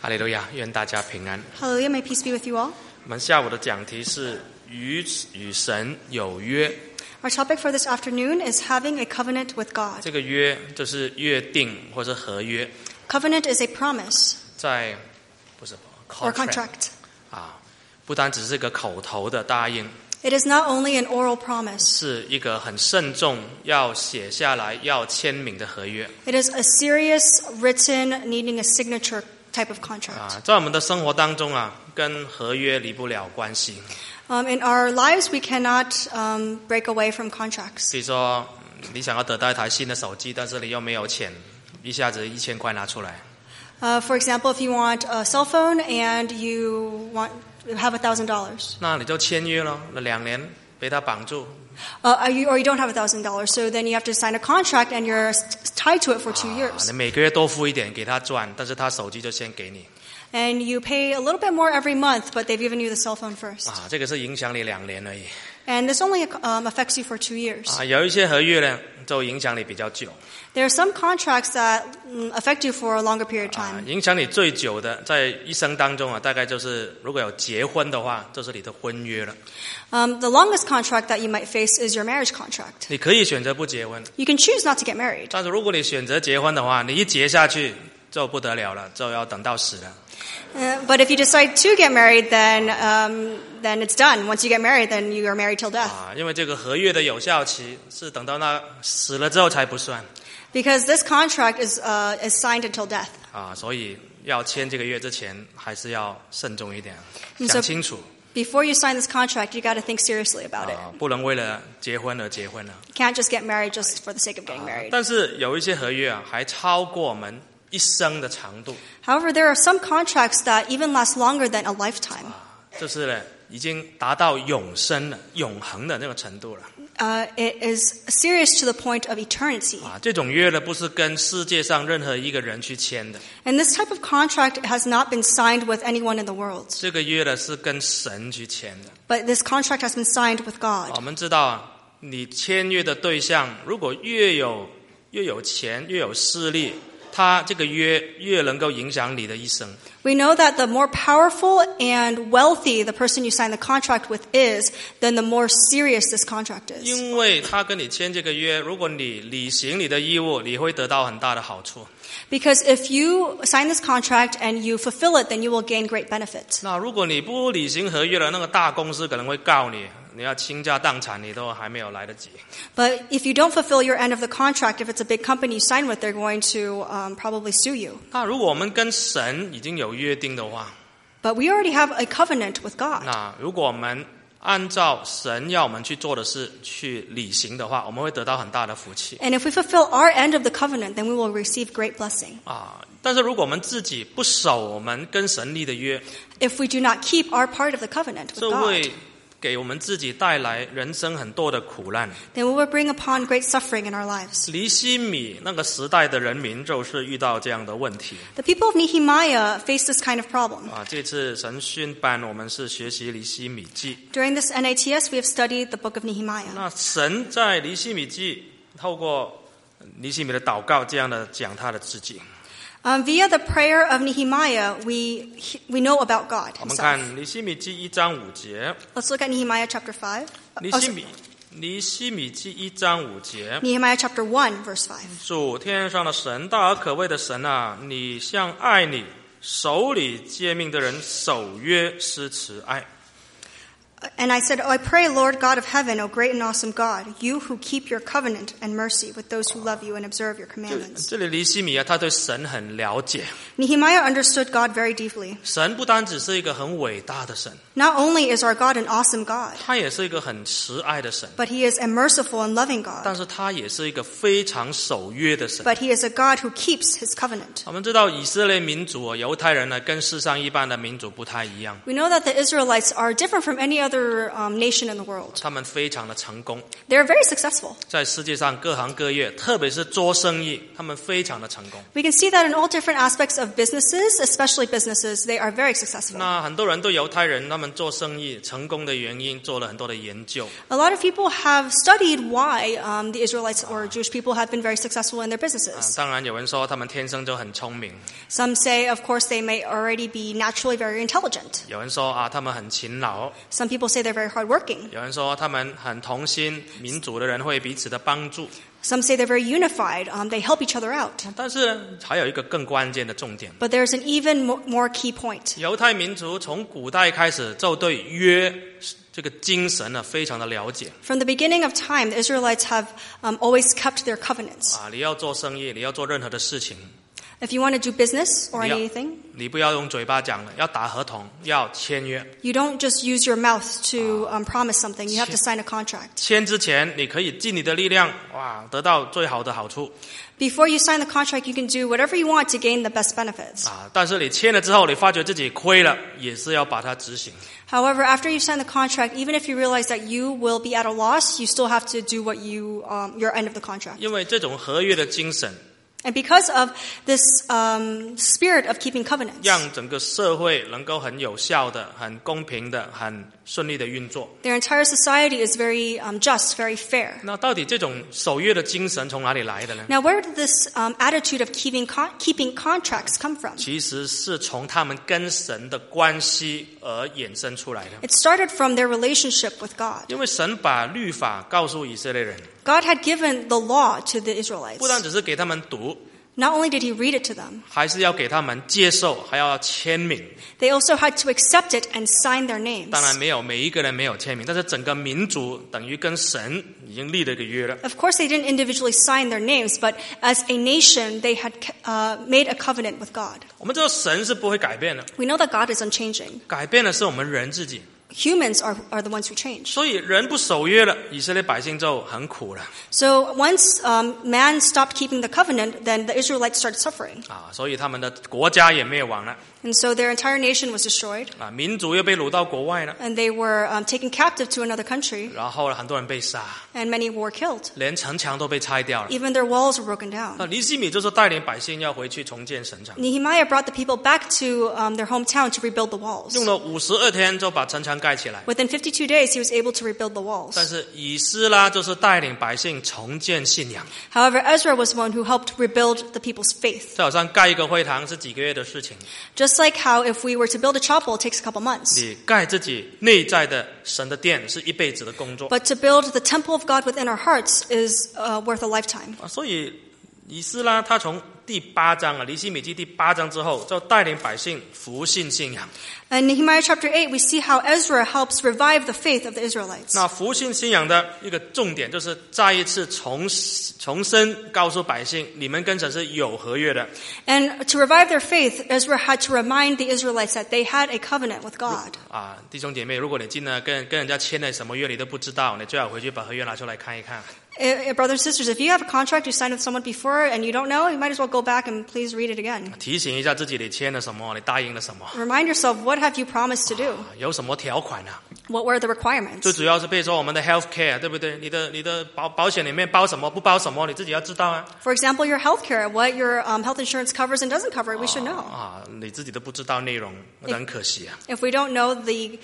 哈利路亚，愿大家平安。 Hallelujah, may peace be with you all. 我们下午的讲题是与神有约。 Our topic for this afternoon is having a covenant with God. 这个约就是约定或是合约， Covenant is a promise 在不是 or contract. 不单只是个口头的答应， It is not only an oral promise. 是一个很慎重要写下来要签名的合约。 It is a serious, written, needing a signature type of contract. 在我们的生活当中跟合约离不了关系。 In our lives, we cannot break away from contracts. 比如说，你想要得到一台新的手机，但是你又没有钱，一下子1000块拿出来。 For example, if you want a cell phone and you have $1,000, 那你就签约了，那2年被他绑住。 or you don't have $1,000, so then you have to sign a contract and you're tied to it for 2 years. 你每个月多付一点给他赚，但是他手机就先给你。 And you pay a little bit more every month, but they've given you the cell phone first. 这个是影响你2年而已。 And this only affects you for 2 years. 有一些合约呢，就影响你比较久。 There are some contracts that affect you for a longer period of time. 影响你最久的，在一生当中大概就是如果有结婚的话，就是你的婚约了。 The longest contract that you might face is your marriage contract. 你可以选择不结婚， You can choose not to get married. 但是如果你选择结婚的话，你一结下去就不得了了，就要等到死了。 But if you decide to get married, then it's done. Once you get married, then you are married till death. 因为这个合约的有效期是等到那死了之后才不算。 Because this contract is signed until death. 所以要签这个约之前，还是要慎重一点， And 想 so 清楚。 before you sign this contract, you got to think seriously about it. 不能为了结婚而结婚了。 You can't just get married just for the sake of getting married. 但是有一些合约还超过我们一生的长度。 However, there are some contracts that even last longer than a lifetime. 就是呢，已经达到永生了、永恒的那个程度了。 It is serious to the point of eternity. 这种约呢，不是跟世界上任何一个人去签的。 And this type of contract has not been signed with anyone in the world. 这个约呢，是跟神去签的。 But this contract has been signed with God. 我们知道你签约的对象，如果越有钱、越有势力，他这个约越能够影响你的一生。 We know that the more powerful and wealthy the person you sign the contract with is, then the more serious this contract is. 因为他跟你签这个约，如果你履行你的义务，你会得到很大的好处。 Because if you sign this contract and you fulfill it, then you will gain great benefits. 那如果你不履行合约了，那个大公司可能会告你，你要倾家荡产，你都还没有来得及。 But if you don't fulfill your end of the contract, if it's a big company you sign with, they're going to probably sue you. 那如果我们跟神已经有约定的话， But we already have a covenant with God. 那如果我们按照神要我们去做的事去履行的话，我们会得到很大的福气。 And if we fulfill our end of the covenant, then we will receive great blessing. 但是如果我们自己不守我们跟神立的约， If we do not keep our part of the covenant with 这 God, 会给我们自己带来人生很多的苦难。 then we will bring upon great suffering in our lives. 尼希米那个时代的人民就是遇到这样的问题。 The people of Nehemiah faced this kind of problem. 这次神训班我们是学习尼希米记。 During this NATS, we have studied the book of Nehemiah. 那神在尼希米记透过尼希米的祷告，这样的讲他的自己。 Via the prayer of Nehemiah, we know about God 我们 himself. 看尼希米记1章5节。 Let's look at Nehemiah chapter 5. 尼希米记1章5节。 Nehemiah chapter 1, verse 5. 主天上的神，大而可畏的神啊，你向爱你、守你诫命的人守约施慈爱。 And I said, I pray, Lord God of heaven, O great and awesome God, you who keep your covenant and mercy with those who love you and observe your commandments. 这里尼希米他对神很了解。 Nehemiah understood God very deeply. 神不单只是一个很伟大的神， Not only is our God an awesome God, 他也是一个很慈爱的神， but he is a merciful and loving God. 但是他也是一个非常守约的神。 But he is a God who keeps his covenant. 我们知道以色列民族犹太人呢，跟世上一般的民族不太一样。 We know that the Israelites are different from any other other nation in the world. 他们非常的成功， They're very successful. 在世界上各行各业，特别是做生意，他们非常的成功。 We can see that in all different aspects of businesses, especially businesses, they are very successful. 那很多人对犹太人他们做生意成功的原因做了很多的研究。 A lot of people have studied why the Israelites or Jewish people have been very successful in their businesses. 当然有人说他们天生就很聪明， Some say, of course, they may already be naturally very intelligent. 有人说他们很勤劳， Some people say they're very hardworking. 有人说他们很同心，民主的人会彼此的帮助。 Some say they're very unified. They help each other out. 但是呢，还有一个更关键的重点， But there's an even more key point. 犹太民族从古代开始就对约这个精神呢非常的了解。 From the beginning of time, the Israelites have always kept their covenants. 你要做生意，你要做任何的事情， If you want to do business or anything, 你不要用嘴巴讲了，要打合同，要签约。 you don't just use your mouth to promise something. You have to sign a contract. 签之前，你可以尽你的力量，得到最好的好处。 Before you sign the contract, you can do whatever you want to gain the best benefits. 但是你签了之后，你发觉自己亏了，也是要把它执行。 However, after you sign the contract, even if you realize that you will be at a loss, you still have to do what your end of the contract. 因为这种合约的精神， And because of this spirit of keeping covenants, 让整个社会能够很有效的、很公平的、很顺利的运作。 their entire society is very just, very fair. 那到底这种守约的精神从哪里来的呢？ Now, where did this attitude of keeping contracts come from? 其实是从他们跟神的关系而衍生出来的。 It started from their relationship with God. 因为神把律法告诉以色列人， God had given the law to the Israelites. 不但只是给他们读， Not only did he read it to them, 还是要给他们接受，还要签名。 they also had to accept it and sign their names. 当然没有每一个人没有签名，但是整个民族等于跟神已经立了一个约了。 Of course, they didn't individually sign their names, but as a nation, they had made a covenant with God. 我们知道神是不会改变的， We know that God is unchanging. 改变的是我们人自己。 Humans are the ones who change. 所以人不守约了，以色列百姓就很苦了。 So once man stopped keeping the covenant, then the Israelites started suffering. 所以他们的国家也灭亡了。 And so their entire nation was destroyed. 民族又被掳到国外了。 And they were taken captive to another country. 然后很多人被杀， And many were killed. 连城墙都被拆掉了。 Even their walls were broken down. 那尼希米就是带领百姓要回去重建城墙， Nehemiah brought the people back to their hometown to rebuild the walls. 用了52天就把城墙盖起来。 Within 52 days, he was able to rebuild the walls. 但是以斯拉就是带领百姓重建信仰。 However, Ezra was one who helped rebuild the people's faith. 就好像盖一个会堂是几个月的事情， Just like how if we were to build a chapel, it takes a couple months. 你盖自己内在的神的殿是一辈子的工作。 But to build the temple of God within our hearts is worth a lifetime. 所以以斯拉他从第8章尼希米记第8章之后，就带领百姓复兴信仰。 In Nehemiah chapter 8, we see how Ezra helps revive the faith of the Israelites. 那复兴信仰的一个重点就是再一次重申告诉百姓，你们跟神是有合约的。 And to revive their faith, Ezra had to remind the Israelites that they had a covenant with God. 弟兄姐妹，如果你今天跟人家签了什么约你都不知道，你最好回去把合约拿出来看一看。 Brothers and sisters, if you have a contract you signed with someone before and you don't know, you might as well go back and please read it again. 提醒一下自己，你签了什么，你答应了什么， Remind yourself, what have you promised to do? 有什么条款啊？ What were the 最 requirements? 主要是比如说我们的 health care， 对不对？你的保险里面包什么不包什么，你自己要知道啊。 For example, your health care, what your health insurance covers and doesn't cover, we should know. 你自己都不知道内容，那很可惜啊。 If we don't know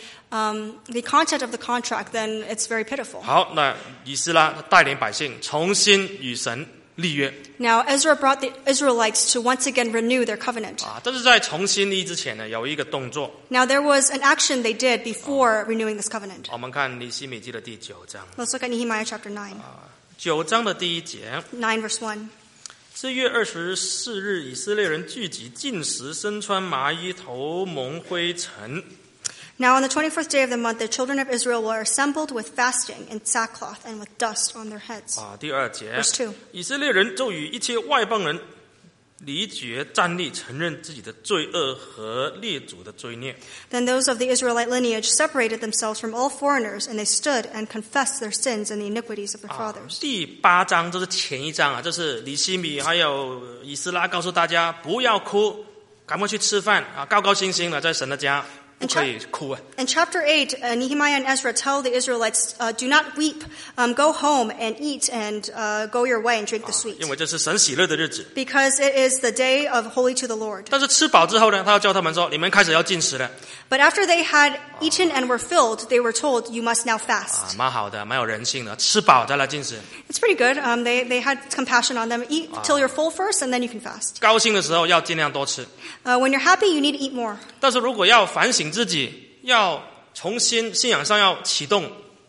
the content of the contract, then it's very pitiful. 好，那以斯拉带领百姓重新与神立约。 Now, Ezra brought the Israelites to once again renew their covenant. 但是在重新立之前呢，有一个动作。 Now, there was an action they did before renewing this covenant. 我们看尼希米记的第9章。 Let's look at Nehemiah chapter 9. 9章的第1节。 9 verse 1. 4月24日，以色列人聚集，禁食，身穿麻衣，头蒙灰尘。 Now on the 21st day of the month, the children of Israel were assembled with fasting in sackcloth and with dust on their heads. 第2节。 Verse 2. 以色列人就与一切外邦人离绝站立，承认自己的罪恶和列祖的罪孽。 Then those of the Israelite lineage separated themselves from all foreigners, and they stood and confessed their sins and the iniquities of their fathers. 第8章就是前一章这是尼希米还有以斯拉告诉大家不要哭，赶快去吃饭高高兴兴的在神的家。 不可以哭啊。 In chapter 8, Nehemiah and Ezra tell the Israelites, do not weep, go home and eat and go your way and drink the sweet. 因为这是神喜乐的日子。 Because it is the day of holy to the Lord. 但是吃饱之后呢，他要叫他们说，你们开始要禁食了。 But after they had eaten and were filled, they were told, you must now fast. 蛮好的，蛮有人性的，吃饱再来禁食。 It's pretty good. They had compassion on them. Eat till you're full first, and then you can fast. 高興的時候要盡量多吃。 When you're happy, you need to eat more. 但是如果要反省自己，要重新信仰上要啟動，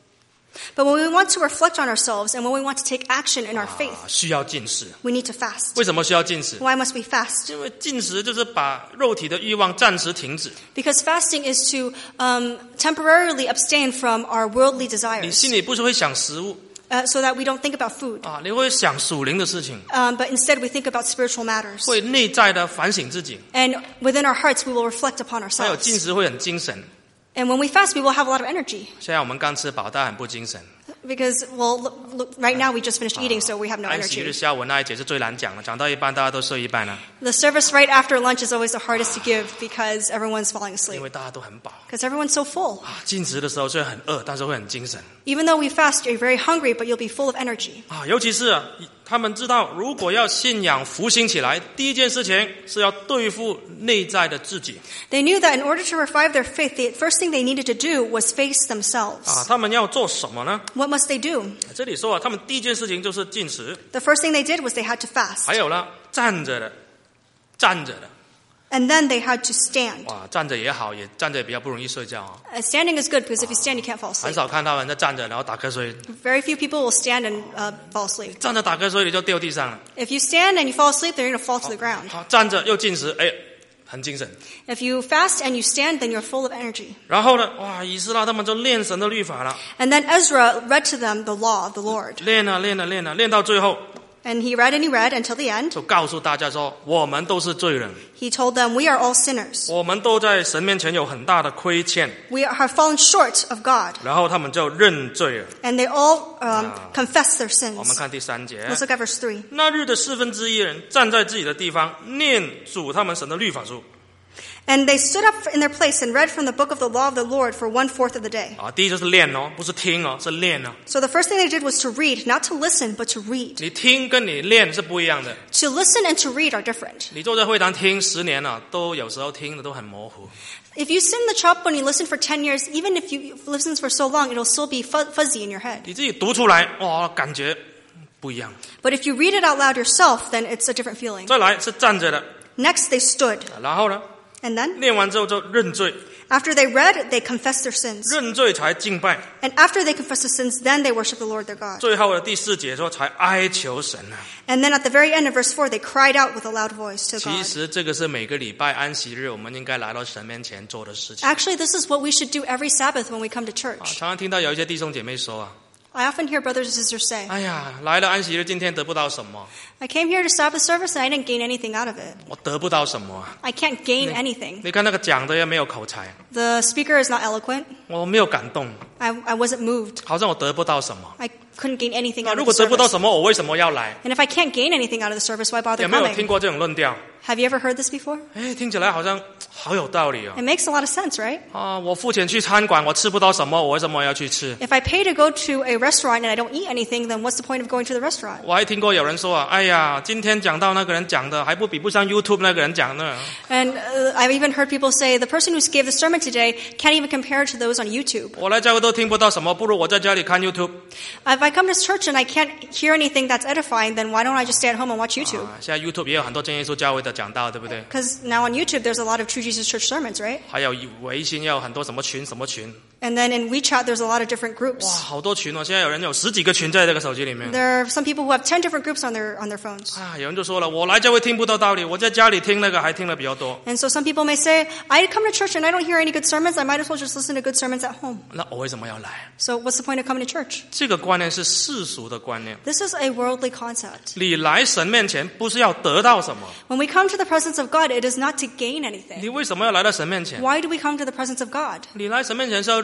But when we want to reflect on ourselves and when we want to take action in our faith, 需要禁食。 we need to fast. 為什麼需要禁食？ Why must we fast? 因為禁食就是把肉體的慾望暫時停止， Because fasting is to temporarily abstain from our worldly 你 desires, 心裡不是會想食物 so that we don't think about food, 啊，你會想屬靈的事情， but instead we think about spiritual matters. 會內在的反省自己。 And within our hearts, we will reflect upon 還有禁 ourselves. 食會很精神。 And when we fast, we will have a lot of energy. 現在我們剛吃飽，但很不精神。 Because, well, look, right now we just finished eating, so we have no 安息日 energy. 下午那一節是最難講的，講到一半大家都睡一半了， The service right after lunch is always the hardest to give because everyone's falling 因 asleep. 為大家都很飽。 Because everyone's so full. 啊，禁食的時候雖然很餓，但是會很精神。 Even though we fast, you're very hungry, but you'll be full of energy. 啊，尤其是啊，他們知道，如果要信仰復興起來，第一件事情是要對付內在的自己。 They knew that in order to revive their faith, the first thing they needed to do was face 啊， themselves. 他們要做什麼呢？ What must they do? 這裡說啊，他們第一件事情就是禁食， The first thing they did was they had to fast. 還有呢，站着的，站着的， And then they had to stand. 哇，站着也好，也站着也比較不容易睡覺啊。 Standing is good because if you stand, you can't fall 很 asleep. 少看到人在站着然後打瞌睡， Very few people will stand and fall asleep. 站着打瞌睡你就掉地上了。 If you stand and you fall asleep, then you're going to fall to the ground. 好，站着又禁食，哎，很精神。 If you fast and you stand, then you're full of energy. 然後呢，哇，以斯拉他們就練神的律法了， And then Ezra read to them the law of the Lord. 練啊練啊練啊，練到最後 And he read until the end. 就告訴大家說，我們都是罪人， He told them, we are all sinners. 我們都在神面前有很大的虧欠。 We have fallen short of God. 然後他們就認罪了。 And they all confess their 我們 sins. 看第3節， Let's look at verse 3. 那日的1/4人站在自己的地方，念主他們神的律法書。 And they stood up in their place and read from the book of the law of the Lord for 1/4 of the day. 啊，第一就是練哦，不是聽哦，是練哦。 So the first thing they did was to read, not to listen, but to read. 你聽跟你練是不一樣的。 To listen and to read are different. 你坐在會堂聽10年了，都有時候聽的都很模糊。 If you sit in the chapel and you listen for 10 years, even if you listen for so long, it'll still be fuzzy in your head. 你自己讀出來，哇，感覺不一樣。 But if you read it out loud yourself, then it's a different feeling. 再來是站着的， Next, they stood. 然後呢， And then, 練完之後就認罪， after they read, they confessed their sins. 認罪才敬拜。 And after they confessed their sins, then they worshiped the Lord their God. 最後的第4節說才哀求神啊。 And then at the very end of verse 4, they cried out with a loud voice to 其 God. 實這個是每個禮拜安息日我們應該來到神面前做的事情。 Actually, this is what we should do every Sabbath when we come to 啊， church. 常常聽到有一些弟兄姐妹說啊， I often hear brothers and sisters say, 哎呀，來了安息日，今天得不到什麼， I came here to Sabbath service and I didn't gain anything out of it. 我得不到什麼啊。 I can't gain anything. 你看那個講的也沒有口才， The speaker is not eloquent. 我沒有感動， I wasn't moved. 好像我得不到什麼。 I couldn't gain anything 那 out 如 of 果 the 得不到 service. 什麼，我為什麼要來？ And if I can't gain anything out of the service, why bother 有沒有聽 coming? 過這種論調？ Have you ever heard this before? 哎，聽起來好像好有道理哦。 It makes a lot of sense, right? 啊，我付錢去餐館，我吃不到什麼，我為什麼要去吃？ If I pay to go to a restaurant and I don't eat anything, then what's the point of going to the restaurant? 我還聽過有人說啊，哎呀，今天講到那個人講的，還不比不上 YouTube 那個人講的。 And I've even heard people say, the person who gave the sermon today can't even compare to those on YouTube. 我來教會都聽不到什麼，不如我在家裡看 YouTube。 If I come to church and I can't hear anything that's edifying, then why don't I just stay at home and watch YouTube? 啊，現在 YouTube 也有很多真耶穌教會的講道，對不對？ Because now on YouTube, there's a lot of True Jesus Church sermons, right? 還有微信也有很多什麼群什麼群， And then in WeChat, there's a lot of different 哇， groups. 好多群哦！現在有人有10幾個群在這個手機裡面。 There are some people who have 10 different groups on their phones. 啊，有人就說了，我來教會聽不到道理，我在家裡聽那個還聽得比較多。 And so some people may say, I come to church and I don't hear any good sermons. I might as well just listen to good sermons at home. 那我為什麼要來？ So what's the point of coming to church? 這個觀念是世俗的觀念。 This is a worldly concept. 你來神面前不是要得到什麼？ When we come to the presence of God, it is not to gain 你 anything. 為什麼要來到神面前？ Why do we come to the presence of God? 你來神面前是要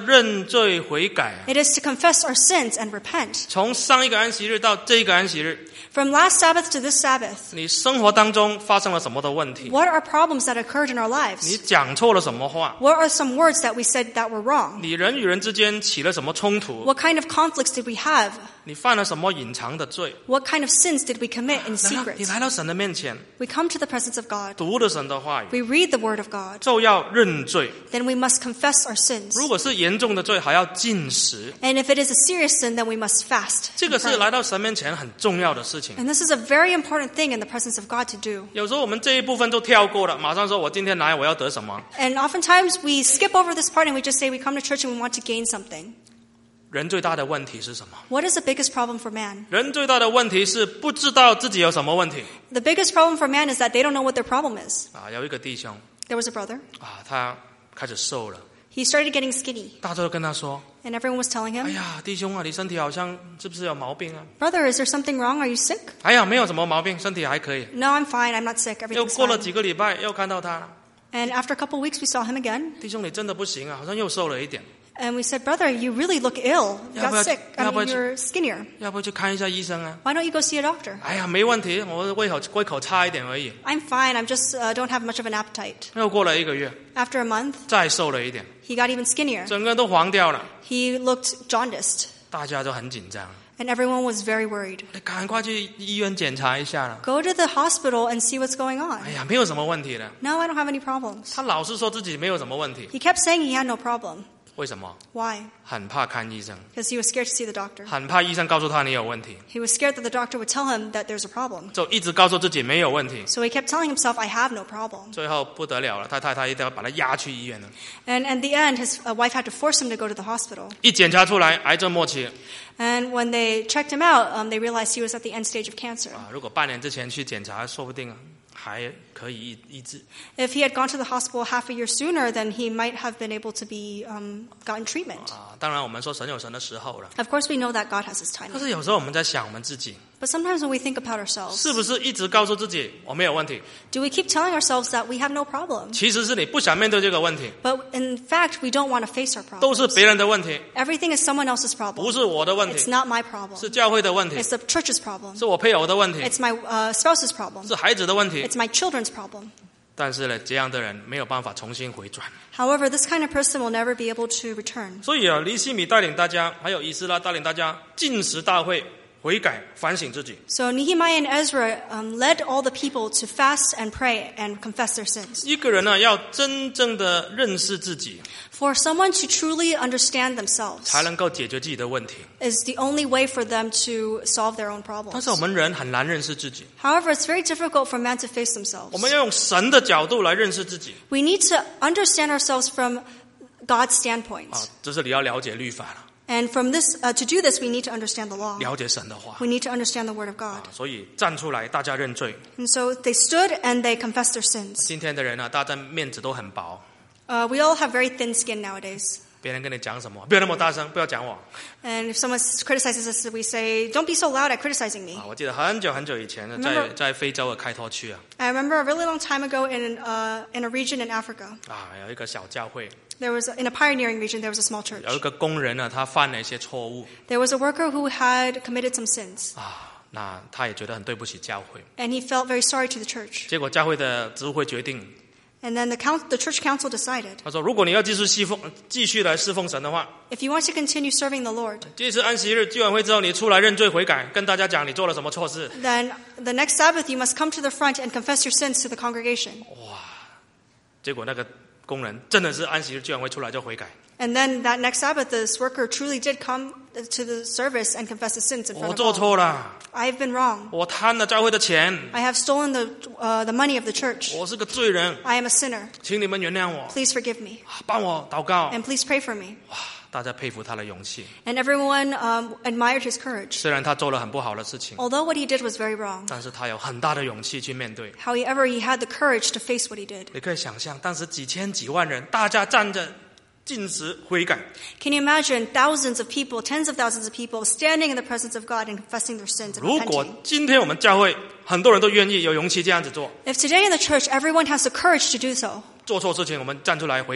认罪悔改。 It is to confess our sins and repent. 从上一个安息日到这一个安息日， From last Sabbath to this Sabbath, 你生活当中发生了什么的问题？ what are problems that occurred in our 你 lives? 讲错了什么话？ What are some words that we said that were wrong? 你人与人之间起了什么冲突？ What kind of conflicts did we have? 你犯了什么隐藏的罪？ What kind of sins did we commit in 然后你 secret? 来到神的面前， We come to the presence of God. 读了神的话语， We read the Word of God. 就要认罪。 Then we must confess our sins. 如果是严重的罪，还要禁食。 And if it is a serious sin, then we must fast. 这个 and 是 pray. 来到神面前很重要的事情。 And this is a very important thing in the presence of God to do. 有时候我们这一部分都跳过了，马上说我今天来我要得什么。 And oftentimes we skip over this part and we just say we come to church and we want to gain something. 人最大的问题是什么？ What is the biggest problem for man? 人最大的问题是不知道自己有什么问题。 The biggest problem for man is that they don't know what their problem is. 有一个弟兄 There was a brother. 他开始瘦了， He started getting skinny. 大家都跟他说 And everyone was telling 哎 him, 呀，弟兄啊，你身体好像是不是有毛病啊？ Brother, is there something wrong? Are you sick? 哎呀，没有什么毛病，身体还可以。 No, I'm fine. I'm not sick. 又 Everything's 过了 fine. 几个礼拜，又看到他了， And after a couple of weeks, we saw him again. 弟兄你真的不行啊，好像又瘦了一点， And we said, Brother, you really look ill. You got sick. I mean, 要不要- you're skinnier. 要不要去看一下医生啊？ Why don't you go see a doctor? 哎呀，没问题，我胃口差一点而已。 I'm fine. I'm just don't have much of an appetite. 又过了一个月， After a month, 再瘦了一点， he got even skinnier. 整个人都黄掉了， He looked jaundiced. 大家都很紧张， And everyone was very worried. 你赶快去医院检查一下了。 Go to the hospital and see what's going on. 哎呀，没有什么问题的。 No, I don't have any problems. 他老是说自己没有什么问题， He kept saying he had no problem. 为什么？ Why? 很怕看医生， Because he was scared to see the doctor. 很怕医生告诉他你有问题， He was scared that the doctor would tell him that there's a problem. 就一直告诉自己没有问题。 So he kept telling himself, I have no problem. 最后不得了了，他太太一定要把他押去医院了。 And in the end, his wife had to force him to go to the hospital. 一检查出来癌症末期 And when they checked him out, they realized he was at the end stage of cancer. 如果半年之前去检查，说不定还可以医治。 If he had gone to the hospital half a year sooner, then he might have been able to be gotten treatment. 当然我们说神有神的时候了， Of course, we know that God has his 但 timing. 是有时候我们在想我们自己， But sometimes when we think about ourselves, 是不是一直告诉自己我没有问题？ do we keep telling ourselves that we have no problem? 其实是你不想面对这个问题， But in fact, we don't want to face our 都是 problems. 别人的问题， Everything is someone else's 不 problem. 是我的问 It's 题， not my problem. 是教会的问题， It's the church's problem. 是我配偶的问题， It's my spouse's problem. 是孩子的问题。 It's my children's problem. 但是呢，这样的人没有办法重新回转。 However, this kind of person will never be able to return. 所以尼希米带领大家，还有以斯拉带领大家禁食大会，悔改反省自己。 So Nehemiah and Ezra led all the people to fast and pray and confess their sins. 一个人呢，要真正的认识自己， For someone to truly understand themselves 才能够解决自己的问题。 is the only way for them to solve their own 但是我 problems. 们人很难认识自己， However, it's very difficult for man to face themselves. 我们要用神的角度来认识自己 We need to understand ourselves from God's standpoint. 这是你要了解律法了， And from this, to do this, we need to understand the law. 了解神的话。 We need to understand the Word of God. 所以站出来，大家认罪。 And so they stood and they confessed their sins. 今天的人呢，大家面子都很薄， We all have very thin skin nowadays. 别人跟你讲什么，不要那么大声，不要讲我。 And if someone criticizes us, we say, don't be so loud at criticizing me. 我记得很久很久以前， Remember- 在非洲的开拓区 I remember a really long time ago in a region in Africa. 有一个小教会， There was, in a pioneering region, there was a small church. 有一个工人呢，他犯了一些错误 There was a worker who had committed some sins. 那他也觉得很对不起教会， And he felt very sorry to the church. 结果教会的执会决定， And then the church council decided, 他说，如果你要继续来侍奉神的话， if you want to continue serving the Lord, 这次安息日聚完会之后，你出来认罪悔改，跟大家讲你做了什么错事。 then the next Sabbath you must come to the front and confess your sins to the congregation. 结果那个工人真的是安息日聚完会出来就悔改， And then that next Sabbath, this worker truly did come to the service and confess his sins in 我 front 做 of all. 错了， I've been wrong. 我贪了教会的钱， I have stolen the money of the church. 我是个罪人， I am a sinner. 请你们原谅我， Please forgive me. 帮我祷告。 And please pray for me. 大家佩服他的勇气， And everyone admired his courage. 虽然他做了很不好的事情， Although what he did was very wrong. 但是他有很大的勇气去面对。 However, he had the courage to face what he did. 你可以想象，当时几千几万人，大家站着禁食悔改， Can you imagine thousands of people, tens of thousands of people standing in the presence of God and confessing their sins and 如果 repenting? 今天我们教会很多人都愿意有勇气这样子做， If today in the church everyone has the courage to do so, 做错事情我们站出来悔改，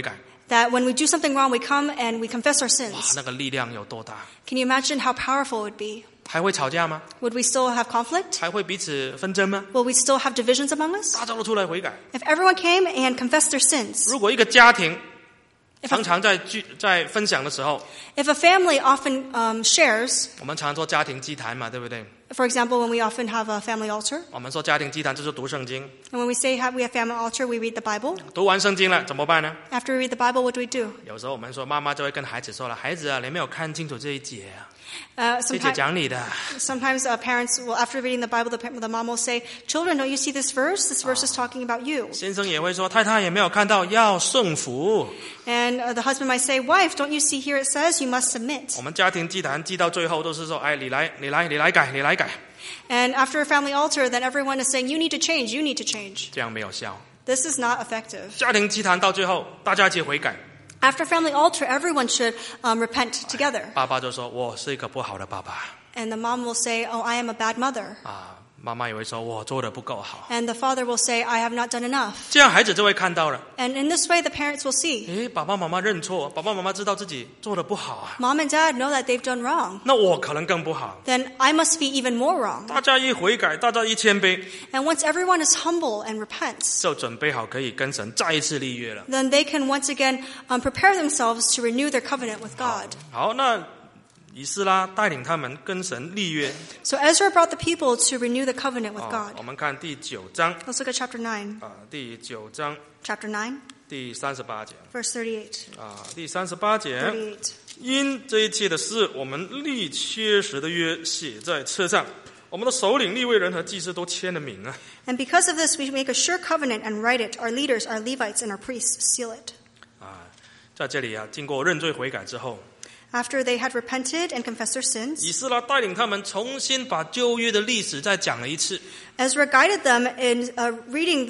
That when we do something wrong, we come and we confess our 哇， sins. 那个力量有多大？ Can you imagine how powerful it would be? 还会吵架吗？ Would we still have conflict? 还会彼此纷争吗？ Will we still have divisions among us? 大家都出来悔改。 If everyone came and confessed their sins, 如果一个家庭 If 常常在分享的时候， if a family often shares, 我们常说家庭祭坛嘛，对不对？ for example, when we often have a family altar, 我们说家庭祭坛就是读圣经， and when we say we have family altar, we read the Bible. 读完圣经了怎么办呢？ After we read the Bible, what do we do? 有时候我们说妈妈就会跟孩子说了，孩子啊，你没有看清楚这一节啊，这节 Sometimes, 讲你的。 sometimes parents will, after reading the Bible, the mom will say, "Children, don't you see this verse? This verse is talking about you." 先生也会说，太太也没有看到要顺服。 And the husband might say, "Wife, don't you see here it says you must submit?" 我们家庭祭坛祭到最后都是说，哎，你来改， And after a family altar, then everyone is saying, "You need to change. You need to change." 这样没有效。 This is not effective. 家庭祭坛到最后，大家一起悔改， After family altar, everyone should repent together. 爸爸就说我是一个不好的爸爸 And the mom will say, "Oh, I am a bad mother." 啊，妈妈也会说我做的不够好， And the father will say, "I have not done enough." 这样孩子就会看到了， And in this way, the parents will see. 诶，爸爸妈妈认错，爸爸妈妈知道自己做的不好啊， Mom and dad know that they've done wrong. 那我可能更不好。 Then I must be even more wrong. 大家一悔改，大家一谦卑， And once everyone is humble and repents, 就准备好可以跟神再一次立约了。 then they can once again prepare themselves to renew their covenant with God. 好，那以斯拉带领他们跟神立约 So Ezra brought the people to renew the covenant with 啊， God. 我们看第9章 Let's look at chapter 9. 啊，第9章 Chapter 9, 第38节 verse 38. 啊，第38节， 38. 因这一切的事，我们立切实的约写在册上，我们的首领、利未人和祭司都签了名啊。 And because of this, we make a sure covenant and write it. Our leaders, our Levites, and our priests seal it. 啊，在这里啊，经过认罪悔改之后， After they had repented and confessed their sins, 以斯拉带领他们重新把旧约的历史再讲了一次。 Ezra guided them in reading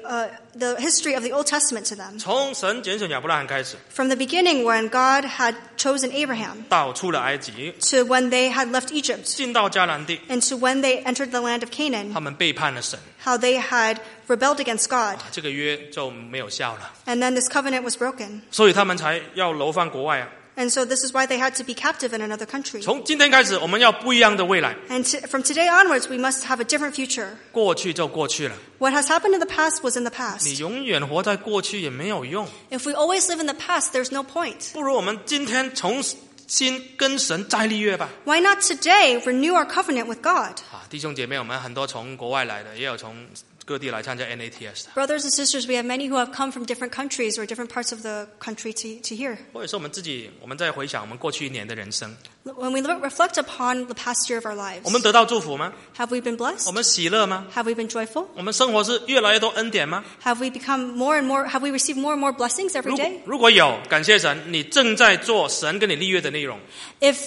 the history of the Old Testament to them. 从神拣选亚伯拉罕开始， From the beginning, when God had chosen Abraham, 到出了埃及， to when they had left Egypt, 进到迦南地， and to when they entered the land of Canaan, 他们背叛了神， how they had rebelled against God, 这个约就没有效了， and then this covenant was broken. 所以他们才要流放国外啊。 And so this is why they had to be captive in another country. 从今天开始，我们要不一样的未来， And from today onwards, we must have a different future. 过去就过去了， What has happened in the past was in the 你 past. 永远活在过去也没有用， If we always live in the past, there's no point. 不如我们今天重新跟神再立约吧。 Why not today renew our covenant with God? 啊，弟兄姐妹，我们很多从国外来的，也有从各地来参加 NATS 的， Brothers and sisters, we have many who have come from different countries or different parts of the country to here. 或者是我们在回想我们过去一年的人生， When we reflect upon the past year of our lives, 我们得到祝福吗？ have we been 我 blessed? 们喜乐吗？ Have we been joyful? 我们生活是越来越多恩典吗？ Have we become more and more, have we received more and more blessings every day? 如果有，感谢神，你正在做神跟你立约的内容。 If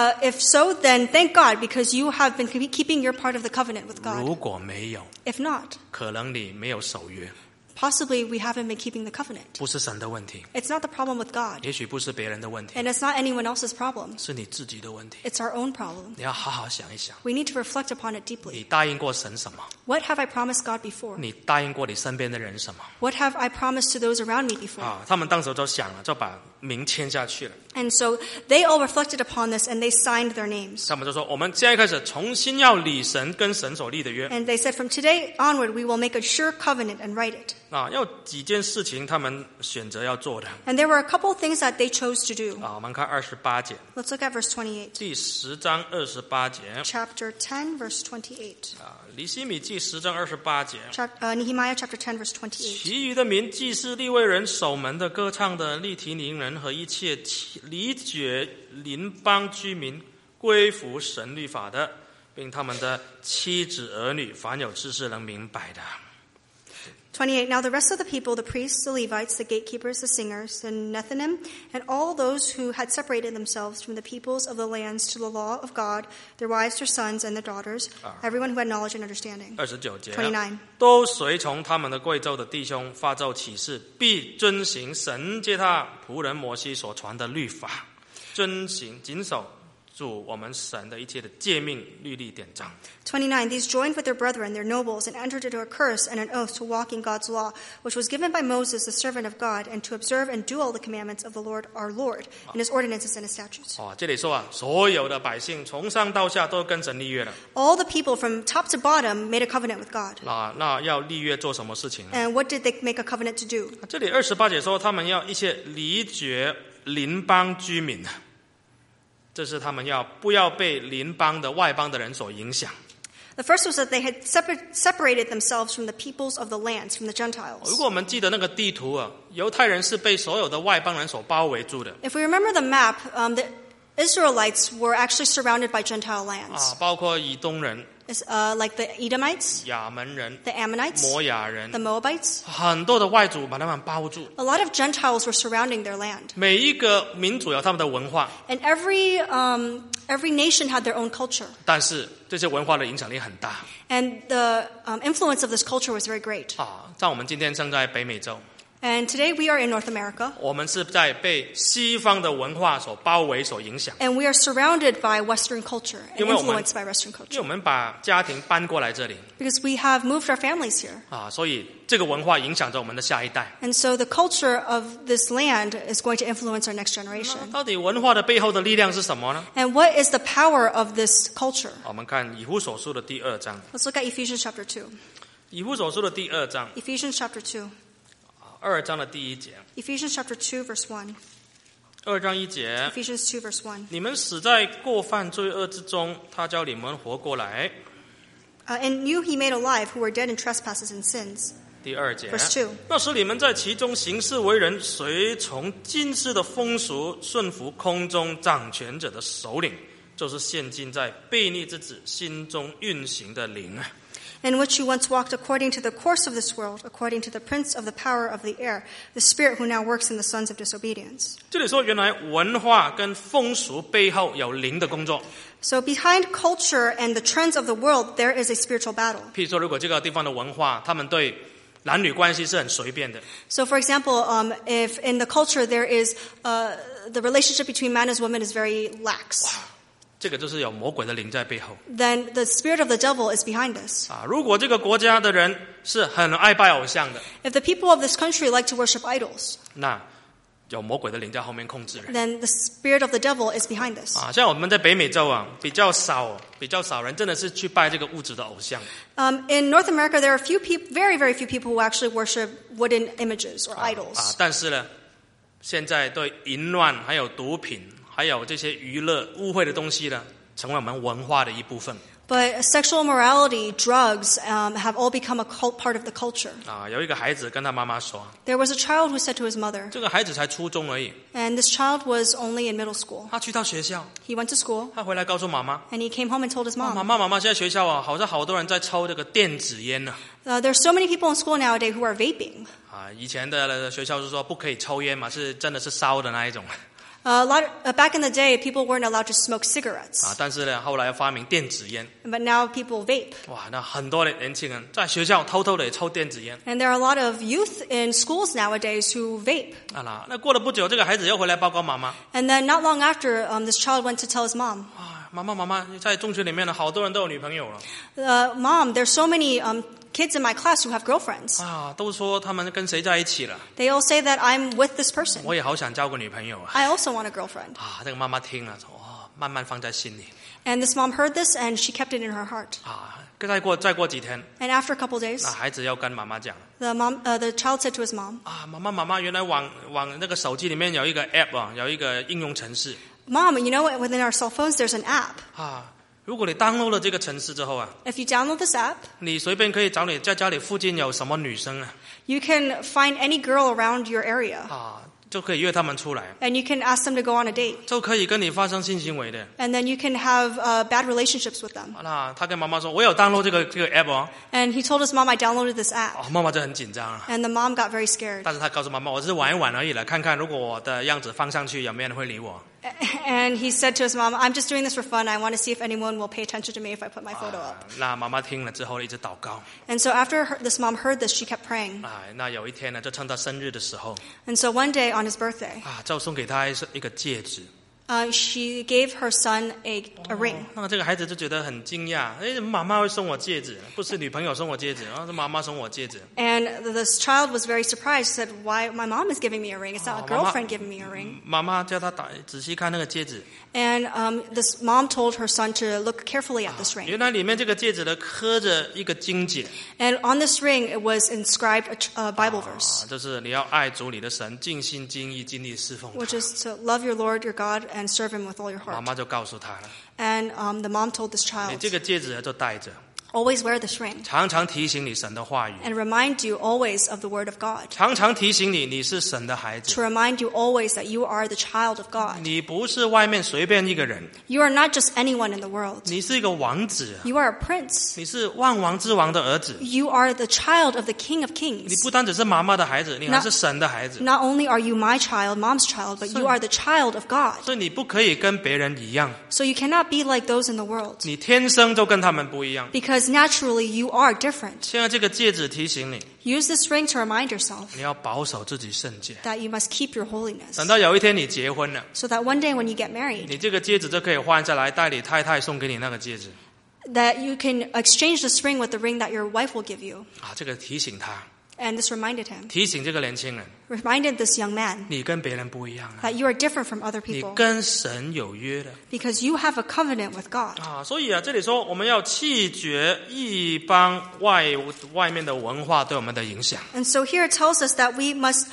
so, then thank God because you have been keeping your part of the covenant with God. 如果没有， If not, 可能你没有守约， possibly we haven't been keeping the covenant. 不是神的问题， It's not the problem with God, 也许不是别人的问题， and it's not anyone else's problem. 是你自己的问题。 It's our own problem. 你要好好想一想， We need to reflect upon it 你 deeply. 答应过神什么？ What have I promised God before? 你答应过你身边的人什么？ What have I promised to those around me before? 啊，他们当时就想了，就把名签下去了。 And so they all reflected upon this and they signed their names. 他们就说，我们现在开始重新要理神跟神所立的约。 And they said, from today onward, we will make a sure covenant and write it. 啊，要几件事情他们选择要做的 And there were a couple of things that they chose to do. 啊。我们看28节， Let's look at verse 28. 第10章28节 Chapter 10, verse 28. 啊，尼希米记10章28节。 Nehemiah chapter 10, verse 28. 其余的民，祭司、利未人、守门的、歌唱的、利提宁人和一切离绝邻邦居民，归服神律法的，并他们的妻子儿女，凡有知识能明白的。 28. Now the rest of the people, the priests, the Levites, the gatekeepers, the singers, the Nethinim, and all those who had separated themselves from the peoples of the lands to the law of God, their wives, their sons, and their daughters, everyone who had knowledge and understanding. 29节， 29. 都随从他们的贵胄的弟兄发奏启示，必遵行神借他仆人摩西所传的律法，遵行谨守主我们神的一切的诫命、律例、典章。 29, these joined with their brethren, their nobles, and entered into a curse and an oath to walk in God's law, which was given by Moses, the servant of God, and to observe and do all the commandments of the Lord our Lord, and his ordinances and his statutes. 这里说所有的百姓从上到下都跟神立约了。 All the people from top to bottom made a covenant with God. 那要立约做什么事情呢？ And what did they make a covenant to do? 这里28节说，他们要一切离绝邻邦居民，这是他们不要被邻邦的外邦的人所影响。 The first was that they had separated themselves from the peoples of the lands, from the Gentiles. 如果我们记得那个地图犹太人是被所有的外邦人所包围住的。 If we remember the map, the Israelites were actually surrounded by Gentile lands. 包括以东人、 like the Edomites, 亚门人、 the Ammonites, 摩亚人、 the Moabites. 很多的外族把他们包住。 A lot of Gentiles were surrounding their land. 每一个民族有他们的文化， And every nation had their own culture. 但是这些文化的影响力很大。 And the influence of this culture was very great. 在我们今天正在北美洲， And today we are in North America. 我们是在被西方的文化所包围、所影响。 And we are surrounded by Western culture and 因为我们 influenced by Western 因为 culture. 我们把家庭搬过来这里 Because we have moved our families here. 所以这个文化影响着我们的下一代。 And so the culture of this land is going to influence our next generation. 到底文化的背后的力量是什么呢？ And what is the power of this culture? 我们看以弗所书的第2章。 Let's look at Ephesians chapter 2. 以弗所书的第2章 Ephesians chapter 2. ，2章的第1节。 Ephesians chapter 2 verse 1. 2章1节， Ephesians 2 verse 1. 你们死在过犯罪恶之中，他叫你们活过来。 And you he made alive who were dead in trespasses and sins. 第2节 Verse 2. 那时你们在其中行事为人，随从今世的风俗，顺服空中掌权者的首领，就是现今在悖逆之子心中运行的灵。 In which you once walked according to the course of this world, according to the prince of the power of the air, the spirit who now works in the sons of disobedience. 这里说，原来文化跟风俗背后有灵的工作。 So behind culture and the trends of the world, there is a spiritual battle. 譬如说，如果这个地方的文化，他们对男女关系是很随便的， So for example, if in the culture there is, the relationship between man and woman is very lax, 这个就是有魔鬼的灵在背后。 then the spirit of the devil is behind this. 如果这个国家的人是很爱拜偶像的， If the people of this country like to worship idols, 那有魔鬼的灵在后面控制人。 then the spirit of the devil is behind this. 像我们在北美洲比较少人真的是去拜这个物质的偶像。 In North America, there are very, very few people who actually worship wooden images or idols. 但是呢，现在对淫乱还有毒品还有这些娱乐污秽的东西呢，成为我们文化的一部分。 But sexual immorality, drugs, have all become a part of the culture. 有一个孩子跟他妈妈说， There was a child who said to his mother, 这个孩子才初中而已， and this child was only in middle school. 他去到学校， He went to school, 他回来告诉妈妈， and he came home and told his 妈 mom, 妈，现在学校好像好多人在抽这个电子烟呢。 there's so many people in school nowadays who are vaping. 以前的学校是说不可以抽烟嘛，是真的是烧的那一种。 Back in the day, people weren't allowed to smoke cigarettes. 但是呢，后来发明电子烟。 But now people vape. 那很多的年轻人在学校偷偷的抽电子烟。 And there are a lot of youth in schools nowadays who vape. 那过了不久，这个孩子又回来报告妈妈。 And then not long after, this child went to tell his mom, 妈妈，在中学里面呢，好多人都有女朋友了。 Mom, there's so many kids in my class who have girlfriends. 都说他们跟谁在一起了。 They all say that I'm with this person. 我也好想交个女朋友啊。 I also want a girlfriend. 这个妈妈听了，慢慢放在心里。 And this mom heard this and she kept it in her heart. 再过几天， And after a couple days, 那孩子要跟妈妈讲。 the child said to his mom, 妈妈，原来往那个手机里面有一个 app 有一个应用程式。 Mom, you know, within our cell phones there's an app. 如果你 download 了这个程式之后 If you download this app, 你随便可以找你在家里附近有什么女生 you can find any girl around your area. 就可以约他们出来， And you can ask them to go on a date. 就可以跟你发生性行为的。 And then you can have bad relationships with them. 那他跟妈妈说，我有 download 这个 app And he told his mom, I downloaded this app. 妈妈就很紧张 And the mom got very scared. 但是他告诉妈妈，我只是玩一玩而已了，看看如果我的样子放上去，有没有人会理我。 And he said to his mom, I'm just doing this for fun. I want to see if anyone will pay attention to me if I put my photo up. 那妈妈听了之后一直祷告。 And so after this mom heard this, she kept praying. 那有一天呢，就趁他生日的时候， And so one day on his birthday, 就送给他一个戒指。 she gave her son a ring. 那这个孩子就觉得很惊讶，妈妈会送我戒指，不是女朋友送我戒指，是妈妈送我戒指。 And this child was very surprised, said, "Why my mom is giving me a ring? It's not a girlfriend giving me a ring." 妈妈叫他仔细看那个戒指。 And this mom told her son to look carefully at this ring. 原来里面这个戒指呢刻着一个经节。 And on this ring, it was inscribed a Bible verse. 就是你要爱主你的神，尽心尽意尽力侍奉他。 Which is to love your Lord your God and serve Him with all your 妈 heart. 妈就告诉他了， And the mom told this 你 child, 这个戒指就戴着， always wear this ring 常常提醒你神的话语， and remind you always of the Word of God. 常常提醒你你是神的孩子， To remind you always that you are the child of God. 你不是外面随便一个人， You are not just anyone in the world. 你是一个王子， You are a prince. 你是万王之王的儿子。 You are the child of the King of 你 Kings. 不单只是妈妈的孩子，你还是神的孩子， Not only are you my child, mom's child, but you are the child of God. 所以你不可以跟别人一样， So you cannot be like those in the world. 你天生就跟他们不一样。 Because naturally you are different. 现在这个戒指提醒你， Use this ring to remind yourself 你要保守自己圣洁。 that you must keep your holiness. 等到有一天你结婚了， So that one day when you get married, 你这个戒指就可以换下来，带你太太送给你那个戒指 that you can exchange this ring with the ring that your wife will give you. 啊！这个提醒他， And this reminded him, 提醒这个年轻人， reminded this young man 你跟别人不一样啊， that you are different from other 你 people 跟神有约的 because you have a covenant with God. 啊！所以啊，这里说我们要弃绝异邦外面的文化对我们的影响。 And so here it tells us that we must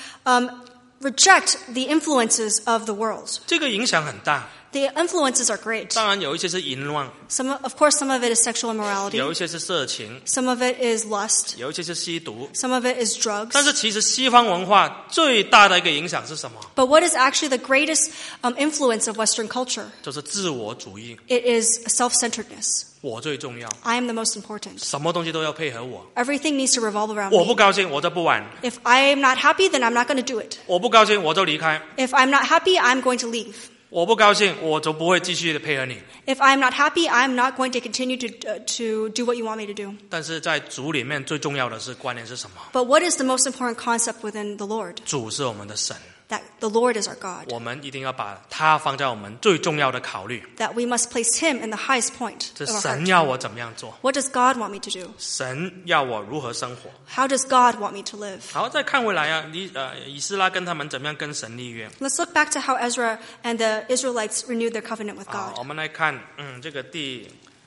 reject the influences of the world. 这个影响很大， The influences are great. 当然有一些是淫乱， Of course, some of it is sexual immorality. 有一些是色情， Some of it is lust. 有一些是吸毒。 Some of it is drugs. 但是其实西方文化最大的一个影响是什么？ But what is actually the greatest influence of Western culture? 就是自我主义， It is self-centeredness. 我最重要， I am the most important. 什么东西都要配合我。 Everything needs to revolve around 我不 me. 高兴我就不玩， If I am not happy, then I'm not going to do it. 我不高兴我就离开， If I'm not happy, I'm going to leave. 我不高兴我就不会继续的配合你。 If I'm not happy, I'm not going to continue to do what you want me to do. 但是在主里面最重要的是观念是什么？ But what is the most important concept within the Lord? 主是我们的神， That the Lord is our God. 我们一定要把他放在我们最重要的考虑。 That we must place Him in the highest point 这 of our 神 heart. 要我怎么样做？ What does God want me to do? 神要我如何生活？ How does God want me to live? 好，再看回来啊，以斯拉跟他们怎么样跟神立约？ Let's look back to how Ezra and the Israelites renewed their covenant with 啊， God. 我们来看，这个第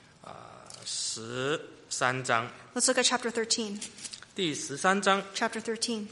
13章， Let's look at chapter 13. 第13章， Chapter 13.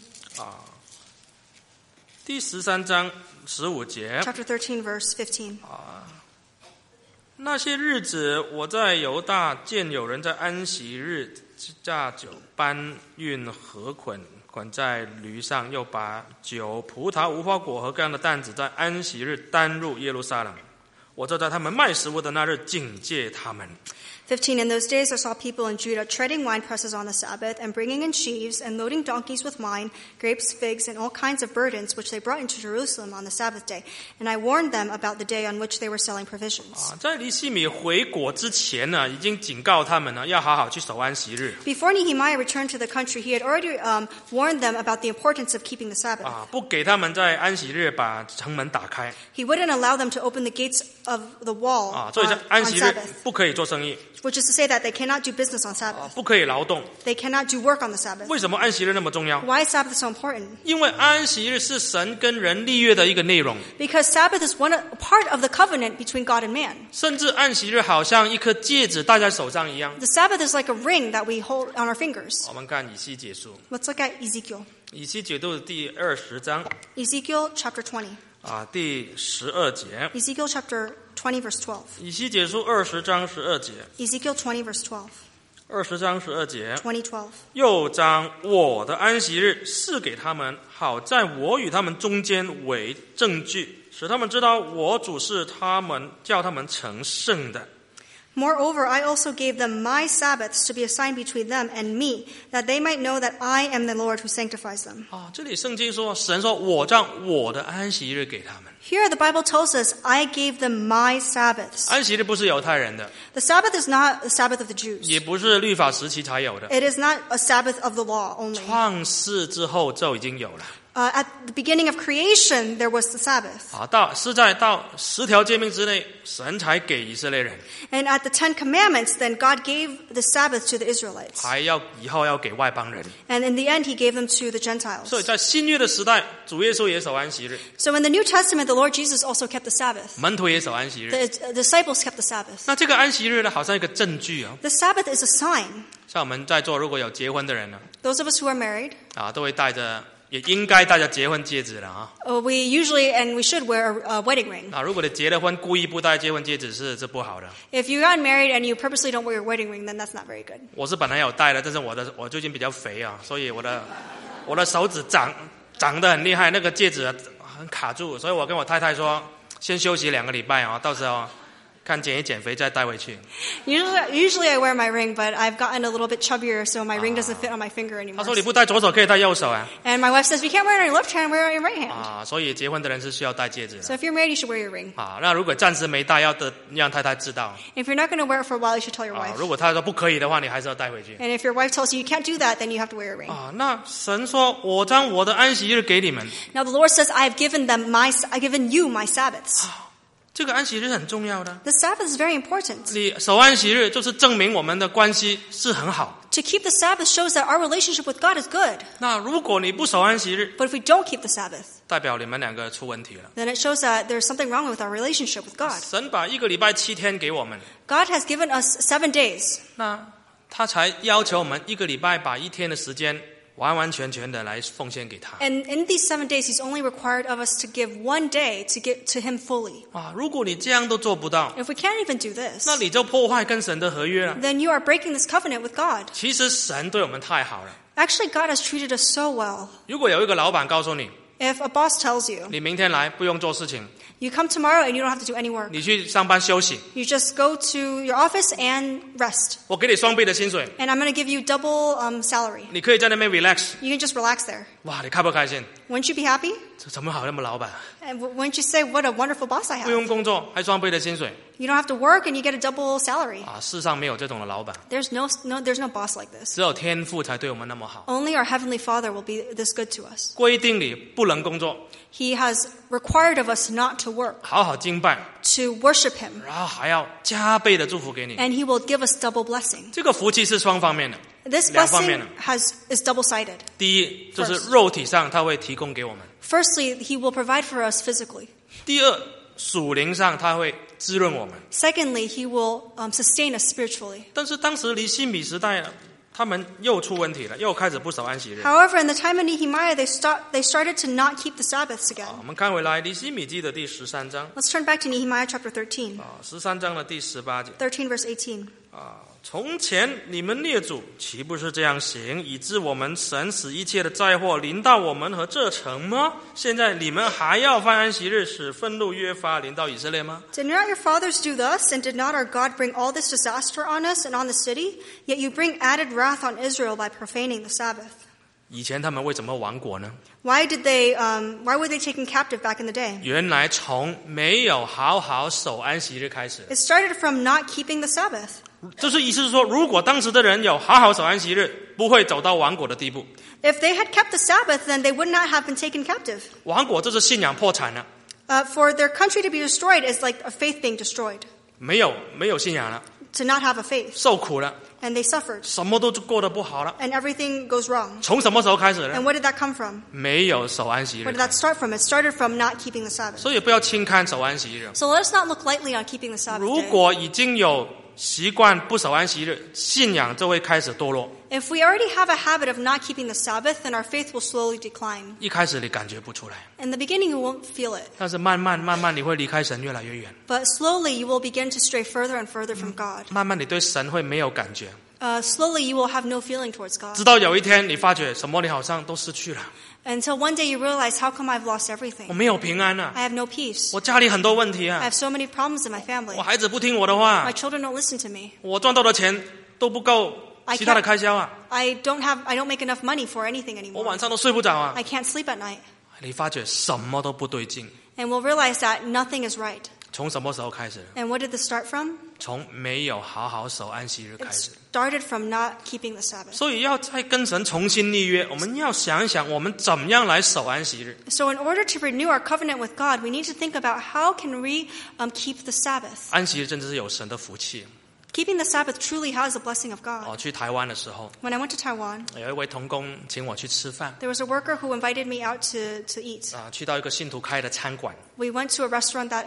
第13章15节。 Chapter 13, verse 15. 那些日子，我在犹大见有人在安息日驾酒搬运禾捆，捆在驴上，又把酒、葡萄、无花果和各样的担子在安息日担入耶路撒冷。我就在他们卖食物的那日警戒他们。 15. In those days I saw people in Judah treading wine presses on the Sabbath and bringing in sheaves and loading donkeys with wine, grapes, figs, and all kinds of burdens which they brought into Jerusalem on the Sabbath day. And I warned them about the day on which they were selling provisions. 在尼希米回国之前呢，已经警告他们呢，要好好去守安息日。 Before Nehemiah returned to the country, he had already warned them about the importance of keeping the Sabbath. 不给他们在安息日把城门打开 He wouldn't allow them to open the gates of the wall 所以在 on 安息日 Sabbath, 不可以做生意 which is to say that they cannot do business on Sabbath. 不可以劳动。 They cannot do work on the Sabbath. 为什么安息日那么重要？ Why is Sabbath so important? 因为安息日是神跟人立约的一个内容， Because Sabbath is part of the covenant between God and man. 甚至安息日好像一颗戒指戴在手上一样。 The Sabbath is like a ring that we hold on our fingers. 我们看以西结书， Let's look at Ezekiel. 以西结书第20章 Ezekiel chapter 20. 第12节， Ezekiel chapter 20 verse 12. 以西结书20章12节， Ezekiel 20 verse 12. 20章12节， 20:12. 又将我的安息日赐给他们，好在我与他们中间为证据，使他们知道我主是他们，叫他们成圣的。 Moreover, I also gave them my Sabbaths to be a sign between them and me, that they might know that I am the Lord who sanctifies them. 这里圣经说，神说我将我的安息日给他们。 Here the Bible tells us, I gave them my Sabbaths. 安息日不是犹太人的， The Sabbath is not the Sabbath of the Jews. 也不是律法时期才有的， It is not a Sabbath of the law only. 创世之后就已经有了。 At the beginning of creation, there was the Sabbath. 是在到10条诫命之内，神才给以色列人， And at the 10 Commandments, then God gave the Sabbath to the Israelites. 以后要给外邦人。 And in the end, he gave them to the Gentiles. 所以在新约的时代，主耶稣也守安息日， So in the New Testament, the Lord Jesus also kept the Sabbath. 门徒也守安息日。 The disciples kept the Sabbath. 那这个安息日呢，好像一个证据啊。 The Sabbath is a sign. 像我们在座如果有结婚的人呢， Those of us who are married, 都会带着，也应该带着结婚戒指了啊。 we usually and we should wear a wedding ring. 如果你结了婚，故意不戴结婚戒指是不好的。 If you got married and you purposely don't wear your wedding ring, then that's not very good. 我是本来有戴的，但是我最近比较肥啊，所以我的手指长得很厉害，那个戒指很卡住，所以我跟我太太说，先休息2个礼拜啊，到时候看减一减肥再带回去。 Usually I wear my ring, but I've gotten a little bit chubbier, so my ring doesn't fit on my finger 他 anymore. 说你不戴左手可以戴右手啊。 And my wife says, you can't wear it on your left hand, wear it on your right hand. 所以结婚的人是需要戴戒指的。 So if you're married, you should wear your ring. 那如果暂时没戴，要让太太知道。 If you're not going to wear it for a while, you should tell your wife. 如果他说不可以的话，你还是要带回去。 And if your wife tells you you can't do that, then you have to wear your ring. 那神说，我将我的安息日给你们。 Now the Lord says, I've given you my Sabbaths. 这个安息日很重要的。 The Sabbath is very important. 你守安息日就是证明我们的关系是很好。 To keep the Sabbath shows that our relationship with God is good. 那如果你不守安息日， But if we don't keep the Sabbath, 代表你们2个出问题了。 then it shows that there's something wrong with our relationship with God. 神把1个礼拜7天给我们， God has given us 7 days. 那他才要求我们1个礼拜把1天的时间完完全全的来奉献给他。 And in these 7 days, He's only required of us to give 1 day to get to Him fully. 如果你这样都做不到， If we can't even do this, 那你就破坏跟神的合约了。 then you are breaking this covenant with God. 其实神对我们太好了。 Actually, God has treated us so well. 如果有一个老板告诉你， If a boss tells you, 你明天来不用做事情， you come tomorrow and you don't have to do any work. 你去上班休息， You just go to your office and rest. 我给你双倍的薪水， And I'm going to give you double salary. 你可以在那边 relax。 You can just relax there. 哇，你开不开心？ Wouldn't you be happy? 这怎么好那么老板？ And wouldn't you say, what a wonderful boss I 不用 have? 工作还双倍的薪水 You don't have to work and you get a double salary. 世上没有这种的老板， There's no boss like this. 只有天父才对我们那么好。 Only our Heavenly Father will be this good to us. 规定你不能工作， He has required of us not to work, 好好敬拜， to worship Him, 然后还要加倍的祝福给你。 and He will give us double blessing. 这个福气是双方面的。 This 两方面 blessing is double-sided. 第一就是肉体上他会提供给我们， Firstly, He will provide for us physically. 第二属灵上他会滋润我们。 Secondly, He will sustain us spiritually. 但是当时离西米时代了，他们又出问题了，又开始不守安息日。 However, in the time of Nehemiah, they started to not keep the Sabbaths again. 我们看回来离西米记的第13章 Let's turn back to Nehemiah chapter 13, 13章的第18节。 13 verse 18. 从前你们列祖岂不是这样行，以致我们神使一切的灾祸临到我们和这城吗？现在你们还要犯安息日，使愤怒越发临到以色列吗？ Did not your fathers do thus, and did not our God bring all this disaster on us and on the city? Yet you bring added wrath on Israel by profaning the Sabbath. 以前他们为什么亡国呢？ Why were they taken captive back in the day? 原来从没有好好守安息日开始， It started from not keeping the Sabbath. 就是意思是说，如果当时的人有好好守安息日，不会走到亡国的地步。 If they had kept the Sabbath, then they would not have been taken captive. 亡国就是信仰破产了， For their country to be destroyed is like a faith being destroyed. 没有信仰了， To not have a faith. 受苦了， And they suffered. 什么都过得不好了。 And everything goes wrong. 从什么时候开始 And 呢？ where did that come from? 没有守安息 Where 日 did，that start from? It started from not keeping the Sabbath. 所以不要轻看守安息日。 So let us not look lightly on keeping the Sabbath 如 day. 果已经有习惯不守安息日，信仰就会开始堕落。 If we already have a habit of not keeping the Sabbath, then our faith will slowly decline. 一开始你感觉不出来， In the beginning, you won't feel it. 但是慢慢你会离开神越来越远， But slowly, you will begin to stray further and further from God. 慢慢你对神会没有感觉， Slowly, you will have no feeling towards God. 直到有一天你发觉什么你好像都失去了， Until one day you realize, how come I've lost 我 everything? 没有平安啊， I have no peace. 我家里很多问题 I 啊， have so many problems in my family. 我孩子不听我的话 My，children don't listen to me. 我赚到的钱都不够其他的开销啊， I don't make enough money for anything 我 anymore. 晚上都睡不着啊。 I can't sleep at night. 你发觉什么都不对劲， And we'll realize that nothing is right. 从什么时候开始？ And what did this start from? 从没有好好守安息日 It 开始。 started from not keeping the Sabbath. 所以要再跟神重新立约，我们要想一想我们怎么样来守安息日。 So in order to renew our covenant with God, we need to think about how can we keep the Sabbath. 安息日真的是有神的福气。 Keeping the Sabbath truly has the blessing of 我 God. 去台湾的时候， When I went to Taiwan, 有一位同工请我去吃饭， there was a worker who invited me out to eat. 去到一个信徒开的餐馆， We went to a restaurant that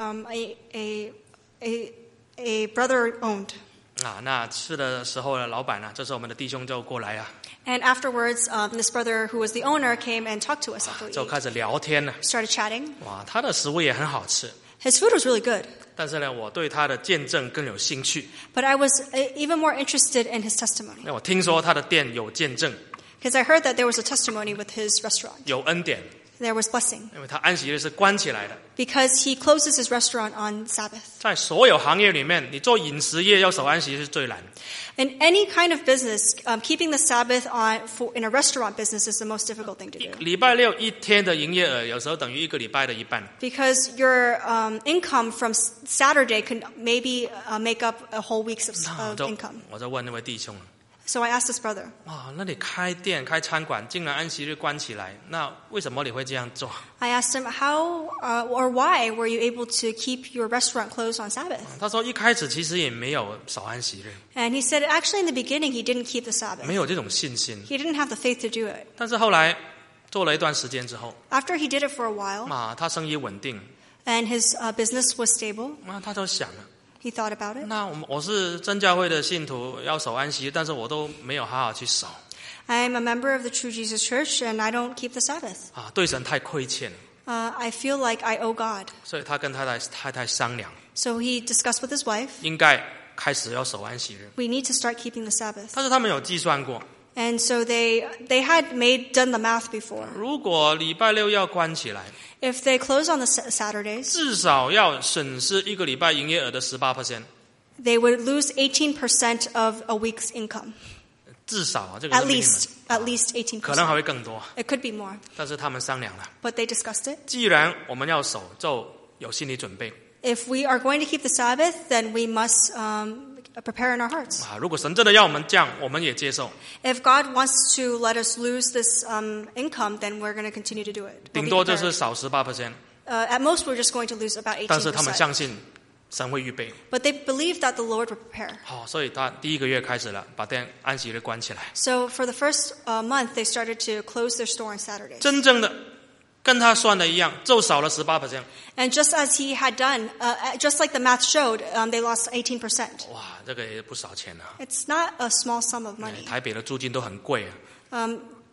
a brother owned. 那吃的时候呢，老板这时候我们的弟兄就过来 And afterwards, this brother who was the owner came and talked to us after we 就开始聊天了。 started chatting. 哇，他的食物也很好吃， His food was really good, 但是呢，我对他的见证更有兴趣， but I was even more interested in his testimony 因为我听说他的店有见证， because I heard that there was a testimony with his restaurant. 有恩典， There was blessing 因为他安息日是关起来的。 because he closes his restaurant on Sabbath. 在所有行业里面，你做饮食业要守安息日是最难。 In any kind of business, keeping the Sabbath in a restaurant business is the most difficult thing to do 礼拜六一天的营业额，有时候等于一个礼拜的一半。 because your income from Saturday can maybe make up a whole week's of 我就问那位弟兄， So I asked this brother, 那你开店开餐馆，竟然安息日关起来，那为什么你会这样做？ I asked him, how or why were you able to keep your restaurant closed on Sabbath? 他说一开始其实也没有守安息日， And he said, actually, in the beginning, he didn't keep the 没 Sabbath. 有这种信心。 He didn't have the faith to do it. 但是后来做了一段时间之后， After he did it for a while, 他生意稳定， and his business was stable, 他就想了， he thought about it. 那我是真教会的信徒，要守安息日，但是我都没有好好去守， I'm a member of the True Jesus Church, and I don't keep the Sabbath. 对神太亏欠了， I feel like I owe God. 所以他跟太太商量， So he discussed with his wife, 应该开始要守安息日。 we need to start keeping the Sabbath. 但是他们有计算过， And so they had done the math before. 如果礼拜六要关起来， If they close on the Saturdays, 至少要损失一个礼拜营业额的18%， they would lose 18% of a week's income. 至少这个是 At least 可能还 18%. 会更多。 It could be more. 但是他们商量了， But they discussed it. 既然我们要守，就有心理准备。 If we are going to keep the Sabbath, then we must prepare in our hearts. 如果神真的要我们这样，我们也接受。 If God wants to let us lose this income, then we're going to continue to do it. We'll 顶 be 多就 prepared. 是少18%， At most, we're just going to lose about 但是他们 18%. 相信神会预备。 But they believe that the Lord will prepare. 所以他第一个月开始了，把店安息日关起来。 So for the first month, they started to close their store on Saturdays. 真正的跟他算的一样，就少了18%。 And just as he had done, just like the math showed, they lost 18%. 哇，这个也不少钱啊！ It's not a small sum of money. 台北的租金都很贵啊，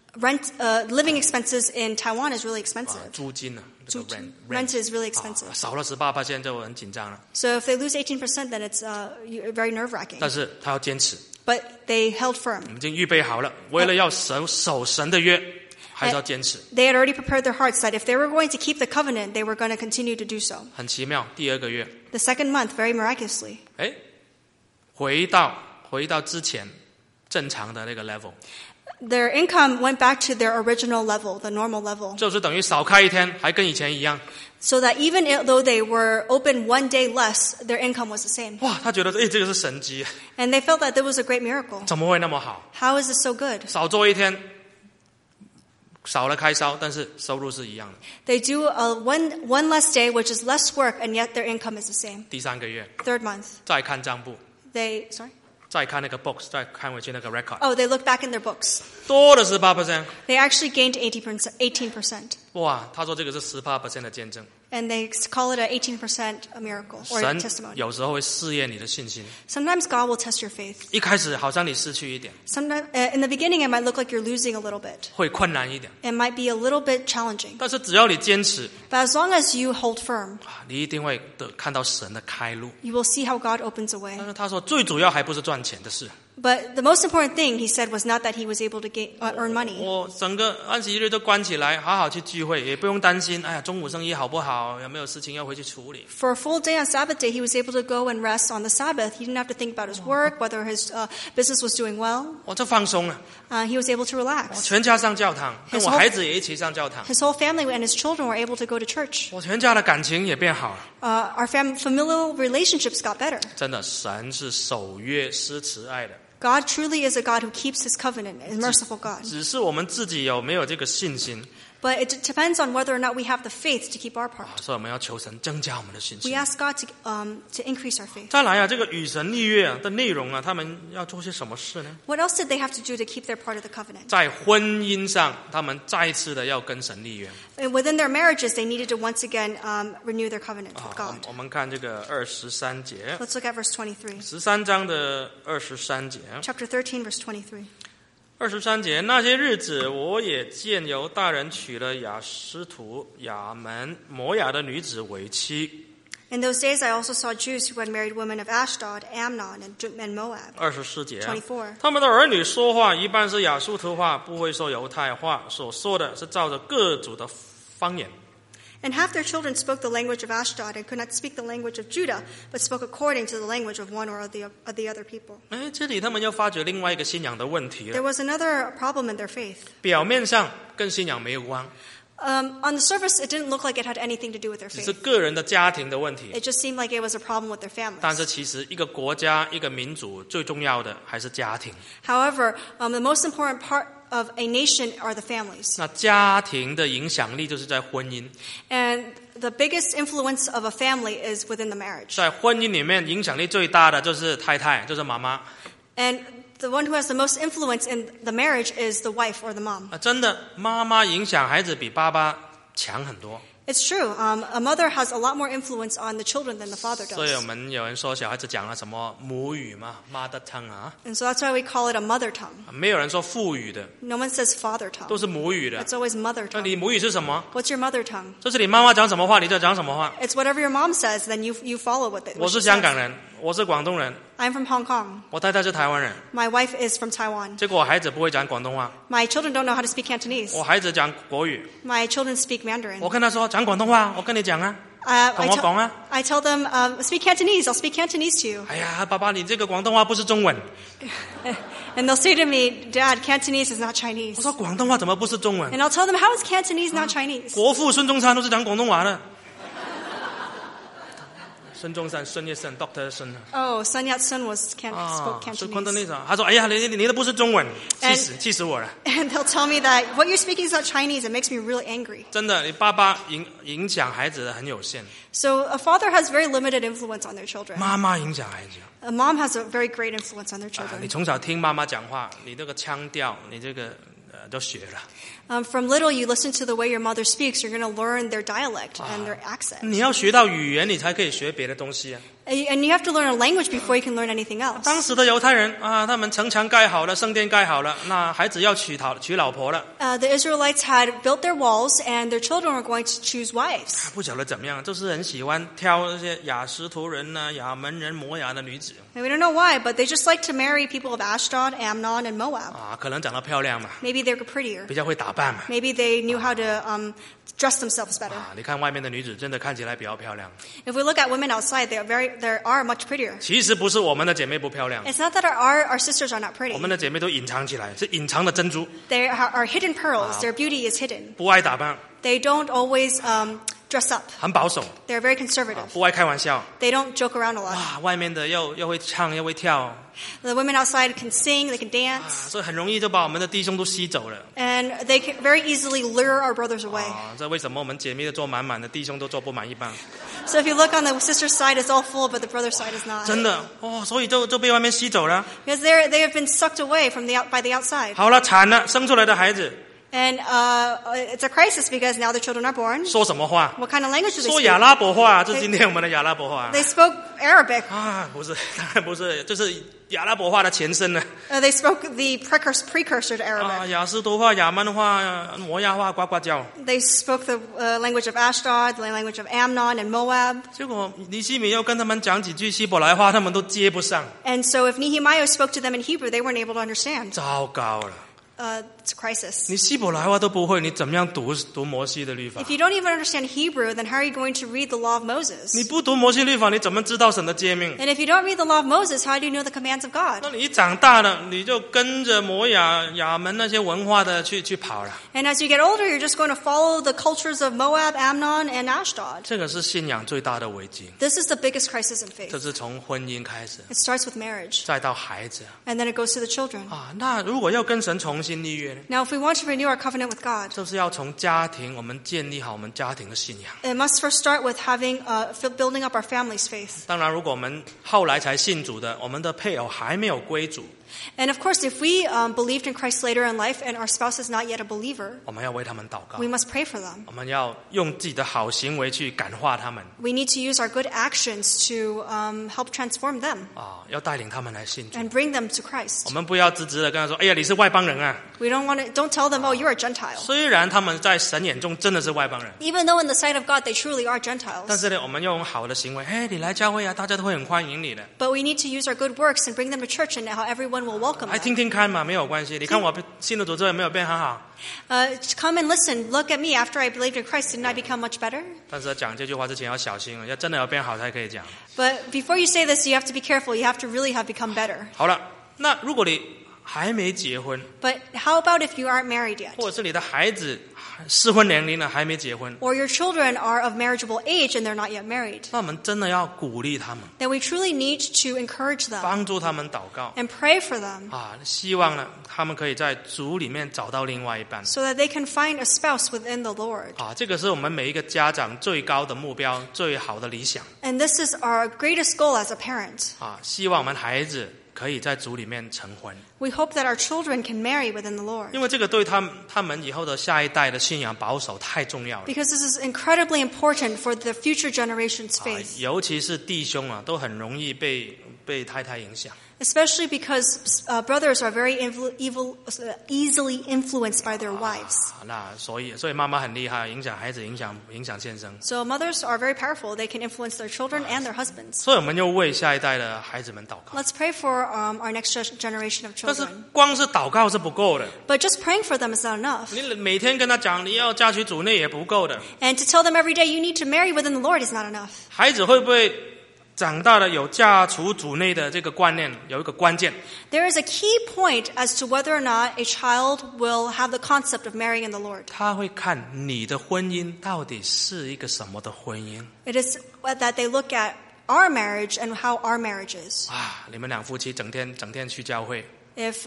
Living expenses in Taiwan is really expensive. 租金啊，这个 Rent is really expensive. 少了18%就很紧张了。 So if they lose 18%, then it's very nerve-wracking. 但是他要坚持， But they held firm. 我们已经预备好了，为了要守神的约，还是要坚持。 They had already prepared their hearts that if they were going to keep the covenant, they were going to continue to do so. 很奇妙，第二个月， The second month, very miraculously, 回到之前正常的那个 level， their income went back to their original level, the normal level. 就是等于少开一天，还跟以前一样。 So that even though they were open one day less, their income was the same. 哇，他觉得这个是神迹， And they felt that there was a great miracle. 怎么会那么好？ How is this so good? 少做一天，少了开销，但是收入是一样的。 They do one less day, which is less work, and yet their income is the same. 第三个月 Third month, 再看账簿， sorry? 再看那个 books， 再看回去那个 record， Oh, they look back in their books. 多了18%。 They actually gained 18%. 哇，他说这个是18%的见证。 And they call it an 18% miracle or 神 testimony. 有时候会试验你的信心， Sometimes God will test your faith. 一开始好像你失去一点， Sometimes, in the beginning, it might look like you're losing a little bit. 会困难一点， It might be a little bit challenging. 但是只要你坚持， But as long as you hold firm, 你一定会看到神的开路。 you will see how God opens a way. 但是他说最主要还不是赚钱的事， But the most important thing, he said, was not that he was able to earn money. 我整个安息日都关起来，好好去聚会，也不用担心，哎呀，中午生意好不好，有没有事情要回去处理。 For a full day on Sabbath day, he was able to go and rest on the Sabbath. He didn't have to think about his work, whether his business was doing well. 我就放松了， He was able to 我 relax. 全家上教堂，跟 His 我 whole- 孩子也一起上教堂， His whole family and his children were able to go to church. 我全家的感情也变好了。 Our familial relationships got better. 真的，神是守约施慈爱的， God truly is a God who keeps his covenant, a merciful God. 只是我们自己有没有这个信心 But it depends on whether or not we have the faith to keep our part. 所以我们要求神增加我们的信 We 心。 ask God to increase our faith. 再来啊，这个与神立约的内容啊，他们要做些什么事呢？ What else did they have to do to keep their part of the covenant? 在婚姻上，他们再次的要跟神立约。 And within their marriages, they needed to once again renew their covenant with 好 God. 我们看这个23节， Let's look at verse 23. 13章的23节。 Chapter 13, verse 23. 23节，那些日子，我也见犹大人娶了亚斯图、亚门、摩亚的女子为妻。 In those days, I also saw Jews who had married women of Ashdod, Amnon, and Moab. 24节， 24. 他们的儿女说话一半是亚述图话，不会说犹太话，所说的是照着各族的方言。 And half their children spoke the language of Ashdod and could not speak the language of Judah, but spoke according to the language of one or of the other people. 哎，这里他们又发觉另外一个信仰的问题 There 了。 was another problem in their faith. 表面上跟信仰没有关， On the surface, it didn't look like it had anything to do with their 只是 faith. 个人的家庭的问题。 It just seemed like it was a problem with their 但 families. 是其实一个国家、一个民族最重要的还是家庭。 However, the most important part of a nation are the families. 那家庭的影响力就是在婚姻， And the biggest influence of a family is within the marriage. 在婚姻里面影响力最大的就是太太，就是妈妈。 And the one who has the most influence in the marriage is the wife or the mom. 真的，妈妈影响孩子比爸爸强很多。 It's true. A mother has a lot more influence on the children than the father 所以我 does. 们有人说小孩子讲了什么母语嘛 ，mother tongue 啊， And so that's why we call it a mother tongue. 没有人说父语的， No one says father 都 tongue. 是母语的 It's。always mother 那 tongue. 你母语是什么？ What's your mother tongue? 这是你妈妈讲什么话，你就讲什么话。 It's whatever your mom says, then you follow what 我 she 是香港 says. 人，我是广东人， I'm from Hong Kong. 我太太是台湾人， My wife is from Taiwan. 结果我孩子不会讲广东话， My children don't know how to speak Cantonese. 我孩子讲国语。 My children speak Mandarin. 我跟他说讲广东话，我跟你讲啊， I 跟我讲啊。 tell them, speak Cantonese. I'll speak Cantonese to you. 哎呀，爸爸，你这个广东话不是中文。 And they'll say to me, Dad, Cantonese is not 我 Chinese. 说广东话怎么不是中文？ And I'll tell them, how is Cantonese not Chinese? 国父孙中山都是讲广东话的。孙中山，孙叶生 ，Dr. 孙 Oh, Sun Yat-sen spoke 啊，是 Cantonese. 昆登那种。他说：“哎呀，你的不是中文，气死我了！ And they'll tell me that what you're speaking is not Chinese. It makes me really angry. 真的，你爸爸影响孩子的很有限， So a father has very limited influence on their children. 妈妈影响孩子。 A mom has a very great influence on their 你 children. 从小听妈妈讲话，你这个腔调，你这个都学了。 From little, you listen to the way your mother speaks. You're going to learn their dialect and their accent. 你要学到语言，你才可以学别的东西啊。 And you have to learn a language before you can learn anything else. 当时的犹太人啊，他们城墙盖好了，圣殿盖好了，那孩子要娶老婆了。 The Israelites had built their walls, and their children were going to choose wives. 不晓得怎么样，就是很喜欢挑那些亚实图人呐、亚门人、摩亚的女子 And we don't know why, but they just like to marry people of Ashdod, Amnon, and Moab. 啊，可能长得漂亮嘛， Maybe they're prettier. 比较会打扮嘛。 Maybe they knew how to dress themselves better. 啊，你看外面的女子真的看起来比较漂亮， If we look at women outside, they are much prettier. 其实不是我们的姐妹不漂亮， It's not that our sisters are not pretty. 我们的姐妹都隐藏起来，是隐藏的珍珠， They are hidden pearls. Their beauty is hidden. 不爱打扮， They don't always dress up. 很保守， They're very conservative. 不爱开玩笑。 They don't joke around a lot. 哇，外面的又会唱又会跳， The women outside can sing, they can dance, 所以很容易就把我们的弟兄都吸走了。 and they can very easily lure our brothers away. 啊，这为什么我们姐妹都坐满满的，弟兄都坐不满一半？ So if you look on the sister's side, it's all full, but the brother's side is not. 真的哦，所以就被外面吸走了。 Because they have been sucked away by the outside. 好了，惨了，生出来的孩子 And it's a crisis because now the children are born. 说什么话？ What kind of language do they 说亚 speak? 拉伯话，这是今天我们的亚拉伯话 They spoke Arabic. 啊，不是，当然不是，就是阿拉伯话的前身呢。 They spoke the precursor to Arabic. 亚斯多话、亚曼话、摩亚话呱呱叫。 They spoke the language of Ashdod, the language of Ammon and Moab. 结果尼希米要跟他们讲几句希伯来话，他们都接不上。 And so if Nehemiah spoke to them in Hebrew, they weren't able to understand. 糟糕了。 It's a crisis. 你希伯来话都不会，你怎么样读摩西的律法？ If you don't even understand Hebrew, then how are you going to read the law of Moses? 你不读摩西律法，你怎么知道神的诫命？ And if you don't read the law of Moses, how do you know the commands of God? 那你一长大了，你就跟着摩亚、亚门那些文化的去跑了。 And as you get older, you're just going to follow the cultures of Moab, Ammon, and Ashdod. 这个是信仰最大的危机。 This is the biggest crisis in 这 faith. 是从婚姻开始， It starts with marriage, 再到孩子 and then it goes to the children. 啊。那如果要跟神重新立约呢？ Now, if we want to renew our covenant with God, 就是要从家庭，我们建立好我们家庭的信仰。 it must first start with building up our family's faith. 当然，如果我们后来才信主的，我们的配偶还没有归主， And of course, if we believed in Christ later in life and our spouse is not yet a believer, 我们要为他们祷告 we，must pray for them. 我们要用自己的好行为去感化他们 We need to use our good actions to help transform them 啊，要带领他们来信主。 and bring them to 我 Christ. 们不要直直的跟他说：“哎呀，你是外邦人啊。 We don't tell them, oh, you're a Gentile. ” 虽然他们在神眼中真的是外邦人， Even though in the sight of God they truly are 但 Gentiles. 是呢，我们用好的行为，哎，你来教会啊，大家都会很欢迎你的。 But we need to use our good works and bring them to church and how everyone will welcome 来 them. 听听看嘛，没有关系。你看我信了主之后有没有变很好？ Come and listen. Look at me. After I believed in Christ, didn't I become much better? 但是讲这句话之前要小心，要真的要变好才可以讲。 But before you say this, you have to be careful. You have to really have become better. 好了，那如果你还没结婚， But how about if you aren't married yet? 或者是你的孩子适婚年龄了还没结婚， Or your children are of marriageable age and they're not yet married? 那我们真的要鼓励他们， Then we truly need to encourage them 帮助他们祷告 and pray for them 啊，希望呢他们可以在主里面找到另外一半 so that they can find a spouse within the Lord. 啊，这个是我们每一个家长最高的目标，最好的理想 And this is our greatest goal as a parent. 啊，希望我们孩子可以在主里面成婚， We hope that our children can marry within the Lord. 因为这个对他们以后的下一代的信仰保守太重要了 Because this is incredibly important for the future generation's 啊， faith. 尤其是弟兄啊，都很容易被太太影响。 Especially because brothers are very easily influenced by their wives. 啊，那所以妈妈很厉害，影响孩子，影响先生。 So mothers are very powerful. They can influence their children and their husbands. 所以我们就为下一代的孩子们祷告。 Let's pray for our next generation of 但是 children. 光是祷告是不够的， But just praying for them is not enough. 你每天跟他讲你要嫁娶主内也不够的。 And to tell them every day you need to marry within the Lord is not enough. 孩子会不会长大了有嫁娶主内的这个观念？有一个关键， There is a key point as to whether or not a child will have the concept of marrying in the Lord. 他会看你的婚姻到底是一个什么的婚姻 It is that they look at our marriage and how our marriage is. 啊！你们两夫妻整天去教会， If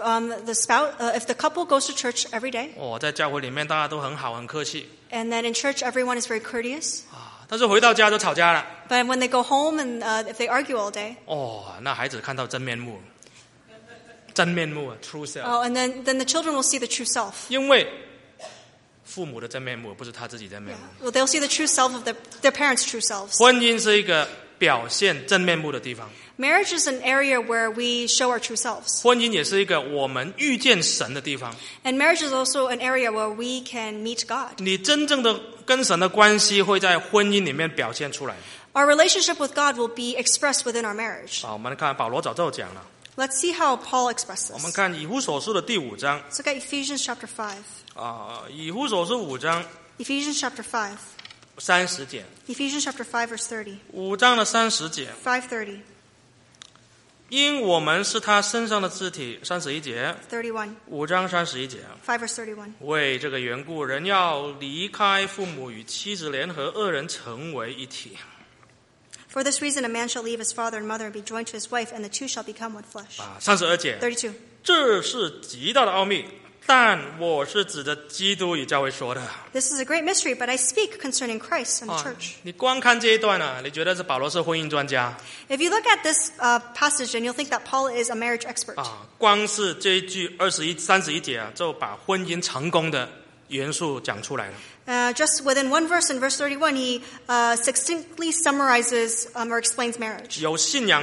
if the couple goes to church every day, 哦，在教会里面大家都很好很客气 and then in church everyone is very courteous, 啊，但是回到家就吵架了。 but when they go home and if they argue all day, 哦，那孩子看到真面目，真面目啊 ，true self。 oh, and then the children will see the true self. 因为父母的真面目不是他自己真面目。 Well, they'll see the true self of their parents' true selves. 婚姻是一个表现真面目的地方， Marriage is an area where we show our true selves. 婚姻也是一个我们遇见神的地方。 And marriage is also an area where we can meet God. 你真正的跟神的关系会在婚姻里面表现出来。 Our relationship with God will be expressed within our marriage. 好，我们看保罗早就讲了， Let's see how Paul expressed 我们 this. 看以弗所书的第5章 Let's look at Ephesians chapter 5. 啊，以弗所书5章 Ephesians chapter 5. 30节， Ephesians chapter 5 verse 30. 5章的30节， 5:30. 因我们是他身上的肢体，31节 31. ，5章31节。 5 verse 31. 为这个缘故，人要离开父母，与妻子联合，二人成为一体。 For this reason, a man shall leave his father and mother and be joined to his wife, and the two shall become one flesh. 啊，32节， 32. 这是极大的奥秘，但我是指着基督与教会说的。 This is a great mystery, but I speak concerning Christ and the 啊 church. 你光看这一段啊，你觉得是保罗是婚姻专家 If you look at this passage, then you'll think that Paul is a marriage expert. 啊？光是这一句31节啊，就把婚姻成功的元素讲出来了。 Just within one verse, in verse 31, he succinctly summarizes or explains marriage. 有信仰的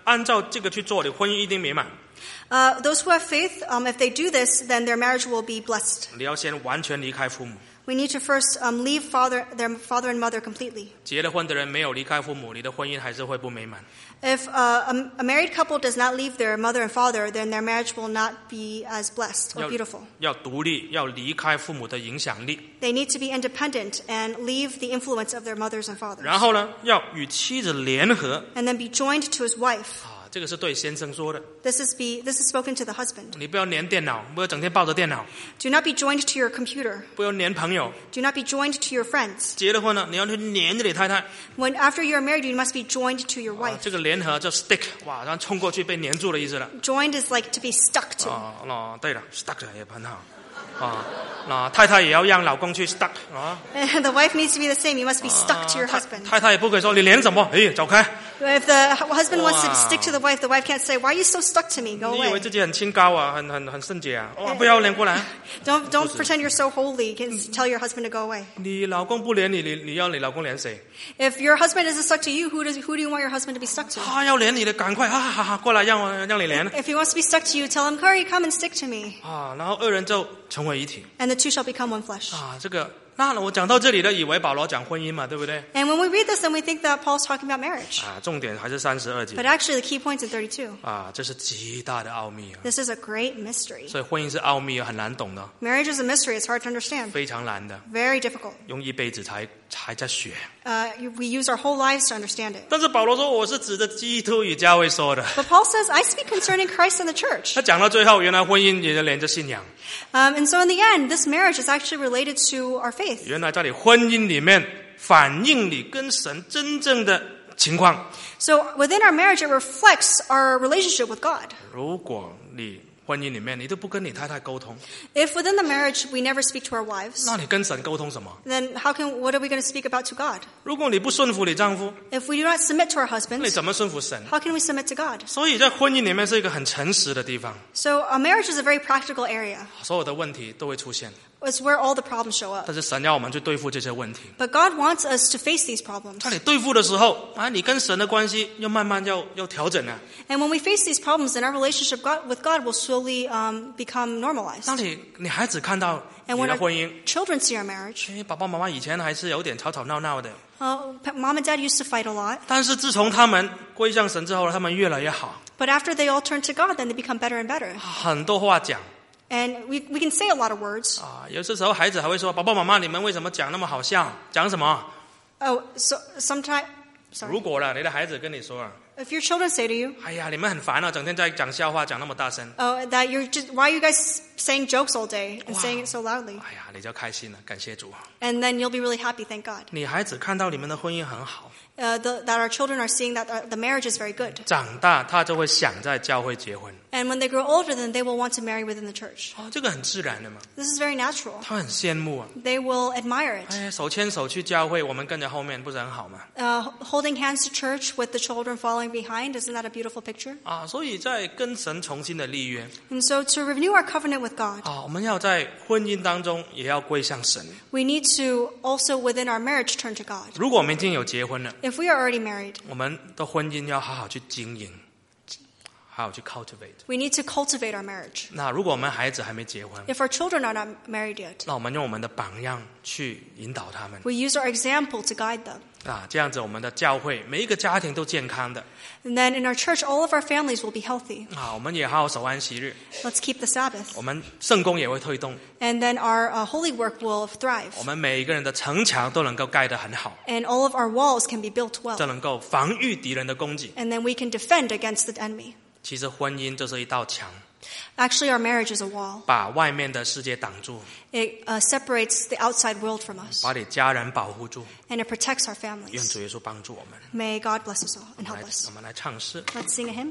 按照这个去做，你婚姻一定美满。 Those who have faith, if they do this, then their marriage will be blessed. 你要先完全离开父母。 We need to first leave their father and mother completely. 结了婚的人没有离开父母，你的婚姻还是会不美满。 If a married couple does not leave their mother and father, then their marriage will not be as blessed or beautiful. 要独立，要离开父母的影响力。 They need to be independent and leave the influence of their mothers and fathers. 然后呢，要与妻子联合。 And then be joined to his wife. 这个是对先生说的。 This is spoken to the husband. 你不要黏电脑，不要整天抱着电脑。 Do not be joined to your computer. 不要黏朋友。 Do not be joined to your friends. 结了婚了，你要去黏着你太太。 After you are married, you must be joined to your wife. 这个联合叫 stick， 哇，然后冲过去被黏住的意思了。 Joined is like to be stuck to. 对了 ，stuck 也很好。那太太也要让老公去 stuck 啊。 The wife needs to be the same. You must be stuck to your husband. 太太也不可以说你黏什么，走开。 If the husband wants to stick to the wife can't say, "Why are you so stuck to me? Go away." 你以为自己很清高啊，很圣洁啊？不要连过来。 Don't pretend you're so holy. Tell your husband to go away. 你老公不连你，你要你老公连谁？ If your husband isn't stuck to you, who do you want your husband to be stuck to? 他要连你的，赶快过来让你连。 If he wants to be stuck to you, tell him, "Hurry, come and stick to me." 然后二人就成为一体。 And the two shall become one flesh. 这个。那我讲到这里了，以为保罗讲婚姻嘛，对不对？ And when we read this, then we think that Paul's talking about marriage. 重点还是32节。 But actually, the key point's in 32. 这是极大的奥秘。 This is a great mystery. 所以婚姻是奥秘，很难懂的。 Marriage is a mystery. It's hard to understand. 非常难的。 Very difficult. 用一辈子才在学。 We use our whole lives to understand it. 但是保罗说，我是指着基督与教会说的。 But Paul says, I speak concerning Christ and the church. 他讲到最后，原来婚姻也是连着信仰。 And so in the end, this marriage is actually related to our faith. 原来在你婚姻里面反映你跟神真正的情况。 So within our marriage, it reflects our relationship with God. 如果你婚姻里面你都不跟你太太沟通， If within the marriage we never speak to our wives, 那你跟神沟通什么？ then what are we going to speak about to God? 如果你不顺服你丈夫， If we do not submit to our 你 husbands, 怎么顺服神？ how can we submit to God? 所以在婚姻里面是一个很诚实的地方， So a marriage is a very practical area. 所有的问题都会出现， It's where all the problems show up. 但是神要我们去对付这些问题。 But God wants us to face these problems. 在你对付的时候，你跟神的关系要慢慢要调整了。 And when we face these problems, then our relationship with God will slowly become normalized. 当你孩子看到你 And when 的 our 婚姻， children see our marriage, 爸爸妈妈以前还是有点吵吵闹闹的， Mom and Dad used to fight a lot. 但是自从他们归向神之后，他们越来越好， But after they all turn to God, then they become better and better. 很多话讲。 And we can say a lot of words. 有些时候孩子还会说：“爸爸妈妈，你们为什么讲那么好笑？讲什么？” Oh, so sometimes, 如 sorry. 果你的孩子跟你说 If your children say to you, 哎呀，你们很烦啊，整天在讲笑话，讲那么大声。 "Oh, that why are you guys saying jokes all day and saying it so loudly?" 哎呀，你就开心了，感谢主。 And then you'll be really happy, thank God. 你孩子看到你们的婚姻很好， That our children are seeing that the marriage is very good. 长大他就会想在教会结婚。 And when they grow older, then they will want to marry within the church. 这个很自然的嘛， This is very natural. 他很羡慕啊。 They will admire it. 手牵手去教会，我们跟在后面，不是很好吗？ Holding hands to church with the children following behind, isn't that a beautiful picture? 所以在跟神重新的立约 And so to renew our covenant with God, 我们要在婚姻当中也要归向神。 we need to also within our marriage turn to God. 如果我们已经有结婚了， If we are already married, 我们的婚姻要好好去经营，好好去 cultivate。 we need to cultivate our marriage. 那如果我们孩子还没结婚， If our children are not married yet, 那我们用我们的榜样去引导他们 we use our example to guide them. 这样子我们的教会每一个家庭都健康的 And then in our church, all of our families will be healthy. 我们也好好守安息日， Let's keep the Sabbath. 我们圣工也会推动， And then our holy work will thrive. 我们每一个人的城墙都能够盖得很好， And all of our walls can be built 这 well. 能够防御敌人的攻击。 And then we can defend against the enemy. 其实婚姻就是一道墙， Actually, our marriage is a wall. 把外面的世界挡住， It separates the outside world from us. 把你家人保护住。 And it protects our 愿 families. 主耶稣帮助我们。 May God bless us all and 我 help 们 us. 来唱诗。 Let's sing a hymn.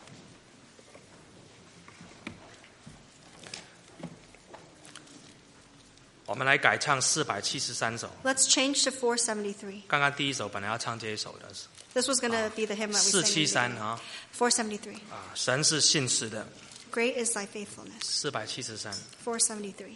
我们来改唱473首。 Let's change to 473. 刚刚第一首本来要唱这一首的， This was going to be the hymn that we sang. 473 473. 神是信实的。 Great is thy faithfulness. 473。 473.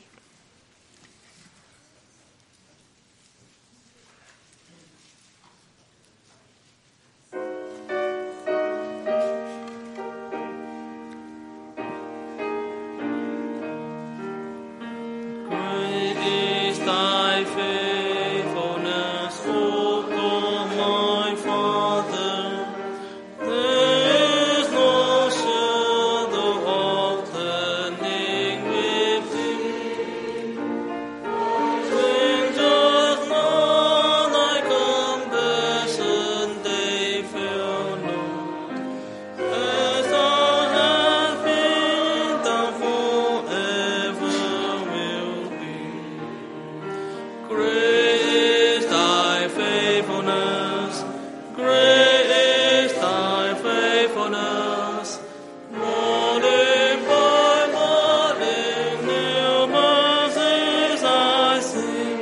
thy faithfulness, O God, my Father. There is no shadow of turning with thee. When does not thy compassion they fail not? As thou hast been, thou forever will be. Great is thy faithfulness, great is thy faithfulness. Morning by morning, new mercies I see.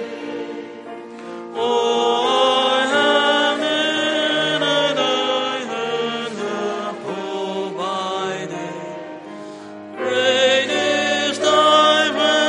Oh, I have needed thy hand hath provided. Great is thy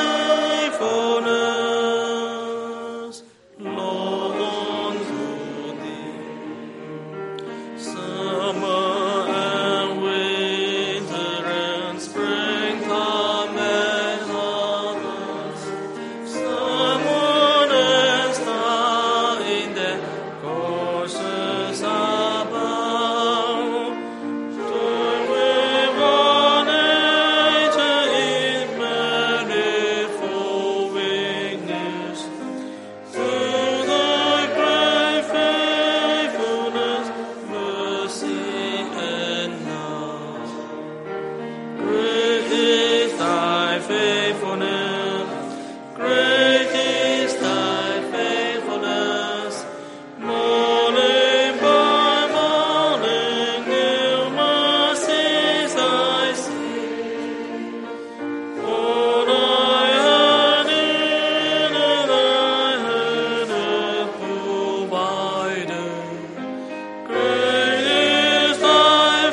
faithfulness, Lord, unto thee. Summer and winter and springtime and harvest, sun, moon, and star in their courses above. Join with all nature in manifold witness to thy great faithfulness, mercy, and love. Great is thy faithfulness, great is thy faithfulness. Morning by morning, new mercies I see. All I have needed, thy hand hath provided. Great is thy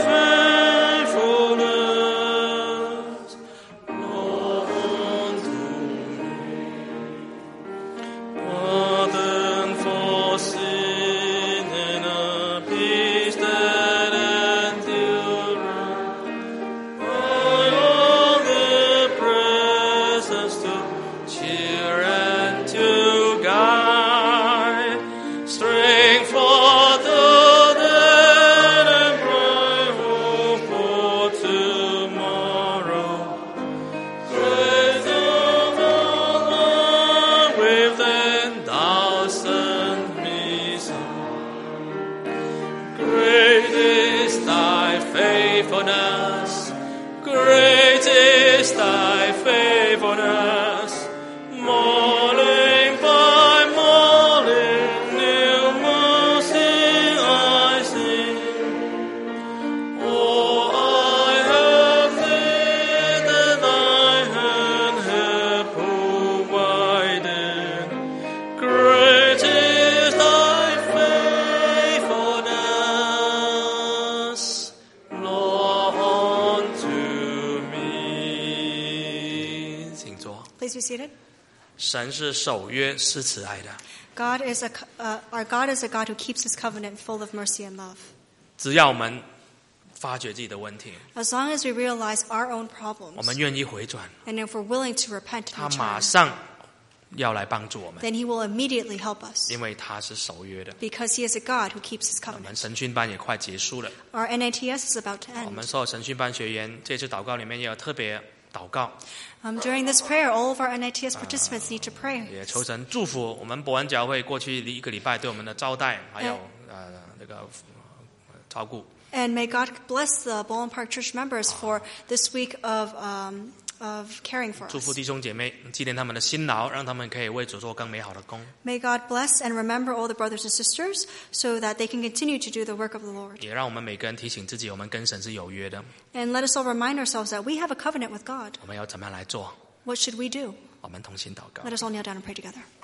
faithfulness, Lord, unto me. Pardon for sin and a peace that endureth. By all the presence to cheer and to guide. Strength for the dead and bright hope for tomorrow. Praise the Lord with 10,000 reasons. Great is thy faithfulness, great is thy faithfulness. Morning by morning, new mercy I see. Oh, I have needed, thy hand hath provided. Great is thy faithfulness, Lord, unto me. 请坐。 Please be seated. 神是守约施慈爱的， Our God is a God who keeps his covenant full of mercy and love. 只要我们发觉自己的问题， As long as we realize our own 我们 problems, 愿意回转， and if we're willing to repent 他 and 马 return, 上要来帮助我们， then he will immediately help us 因为他是守约的。 because he is a God who keeps his 我们 covenant. 神训班也快结束了， Our NATS is about to 我们 end. 所有神训班学员这次祷告里面也有特别祷告， During this prayer, all of our NATS participants need to pray. 也求神祝福我们伯恩教会过去一个礼拜对我们的招待，还有那个照顾。 And may God bless the Bowling Park Church members for this week of caring for 祝福 us. 弟兄姐妹，纪念他们的辛劳，让他们可以为主做更美好的工。 May God bless and remember all the brothers and sisters so that they can continue to do the work of the Lord. 也让我们每个人提醒自己，我们跟神是有约的， And let us all remind ourselves that we have a covenant with God. 我们要怎么样来做？ What should we do? 我们同心祷告。 Let us all kneel down and pray together.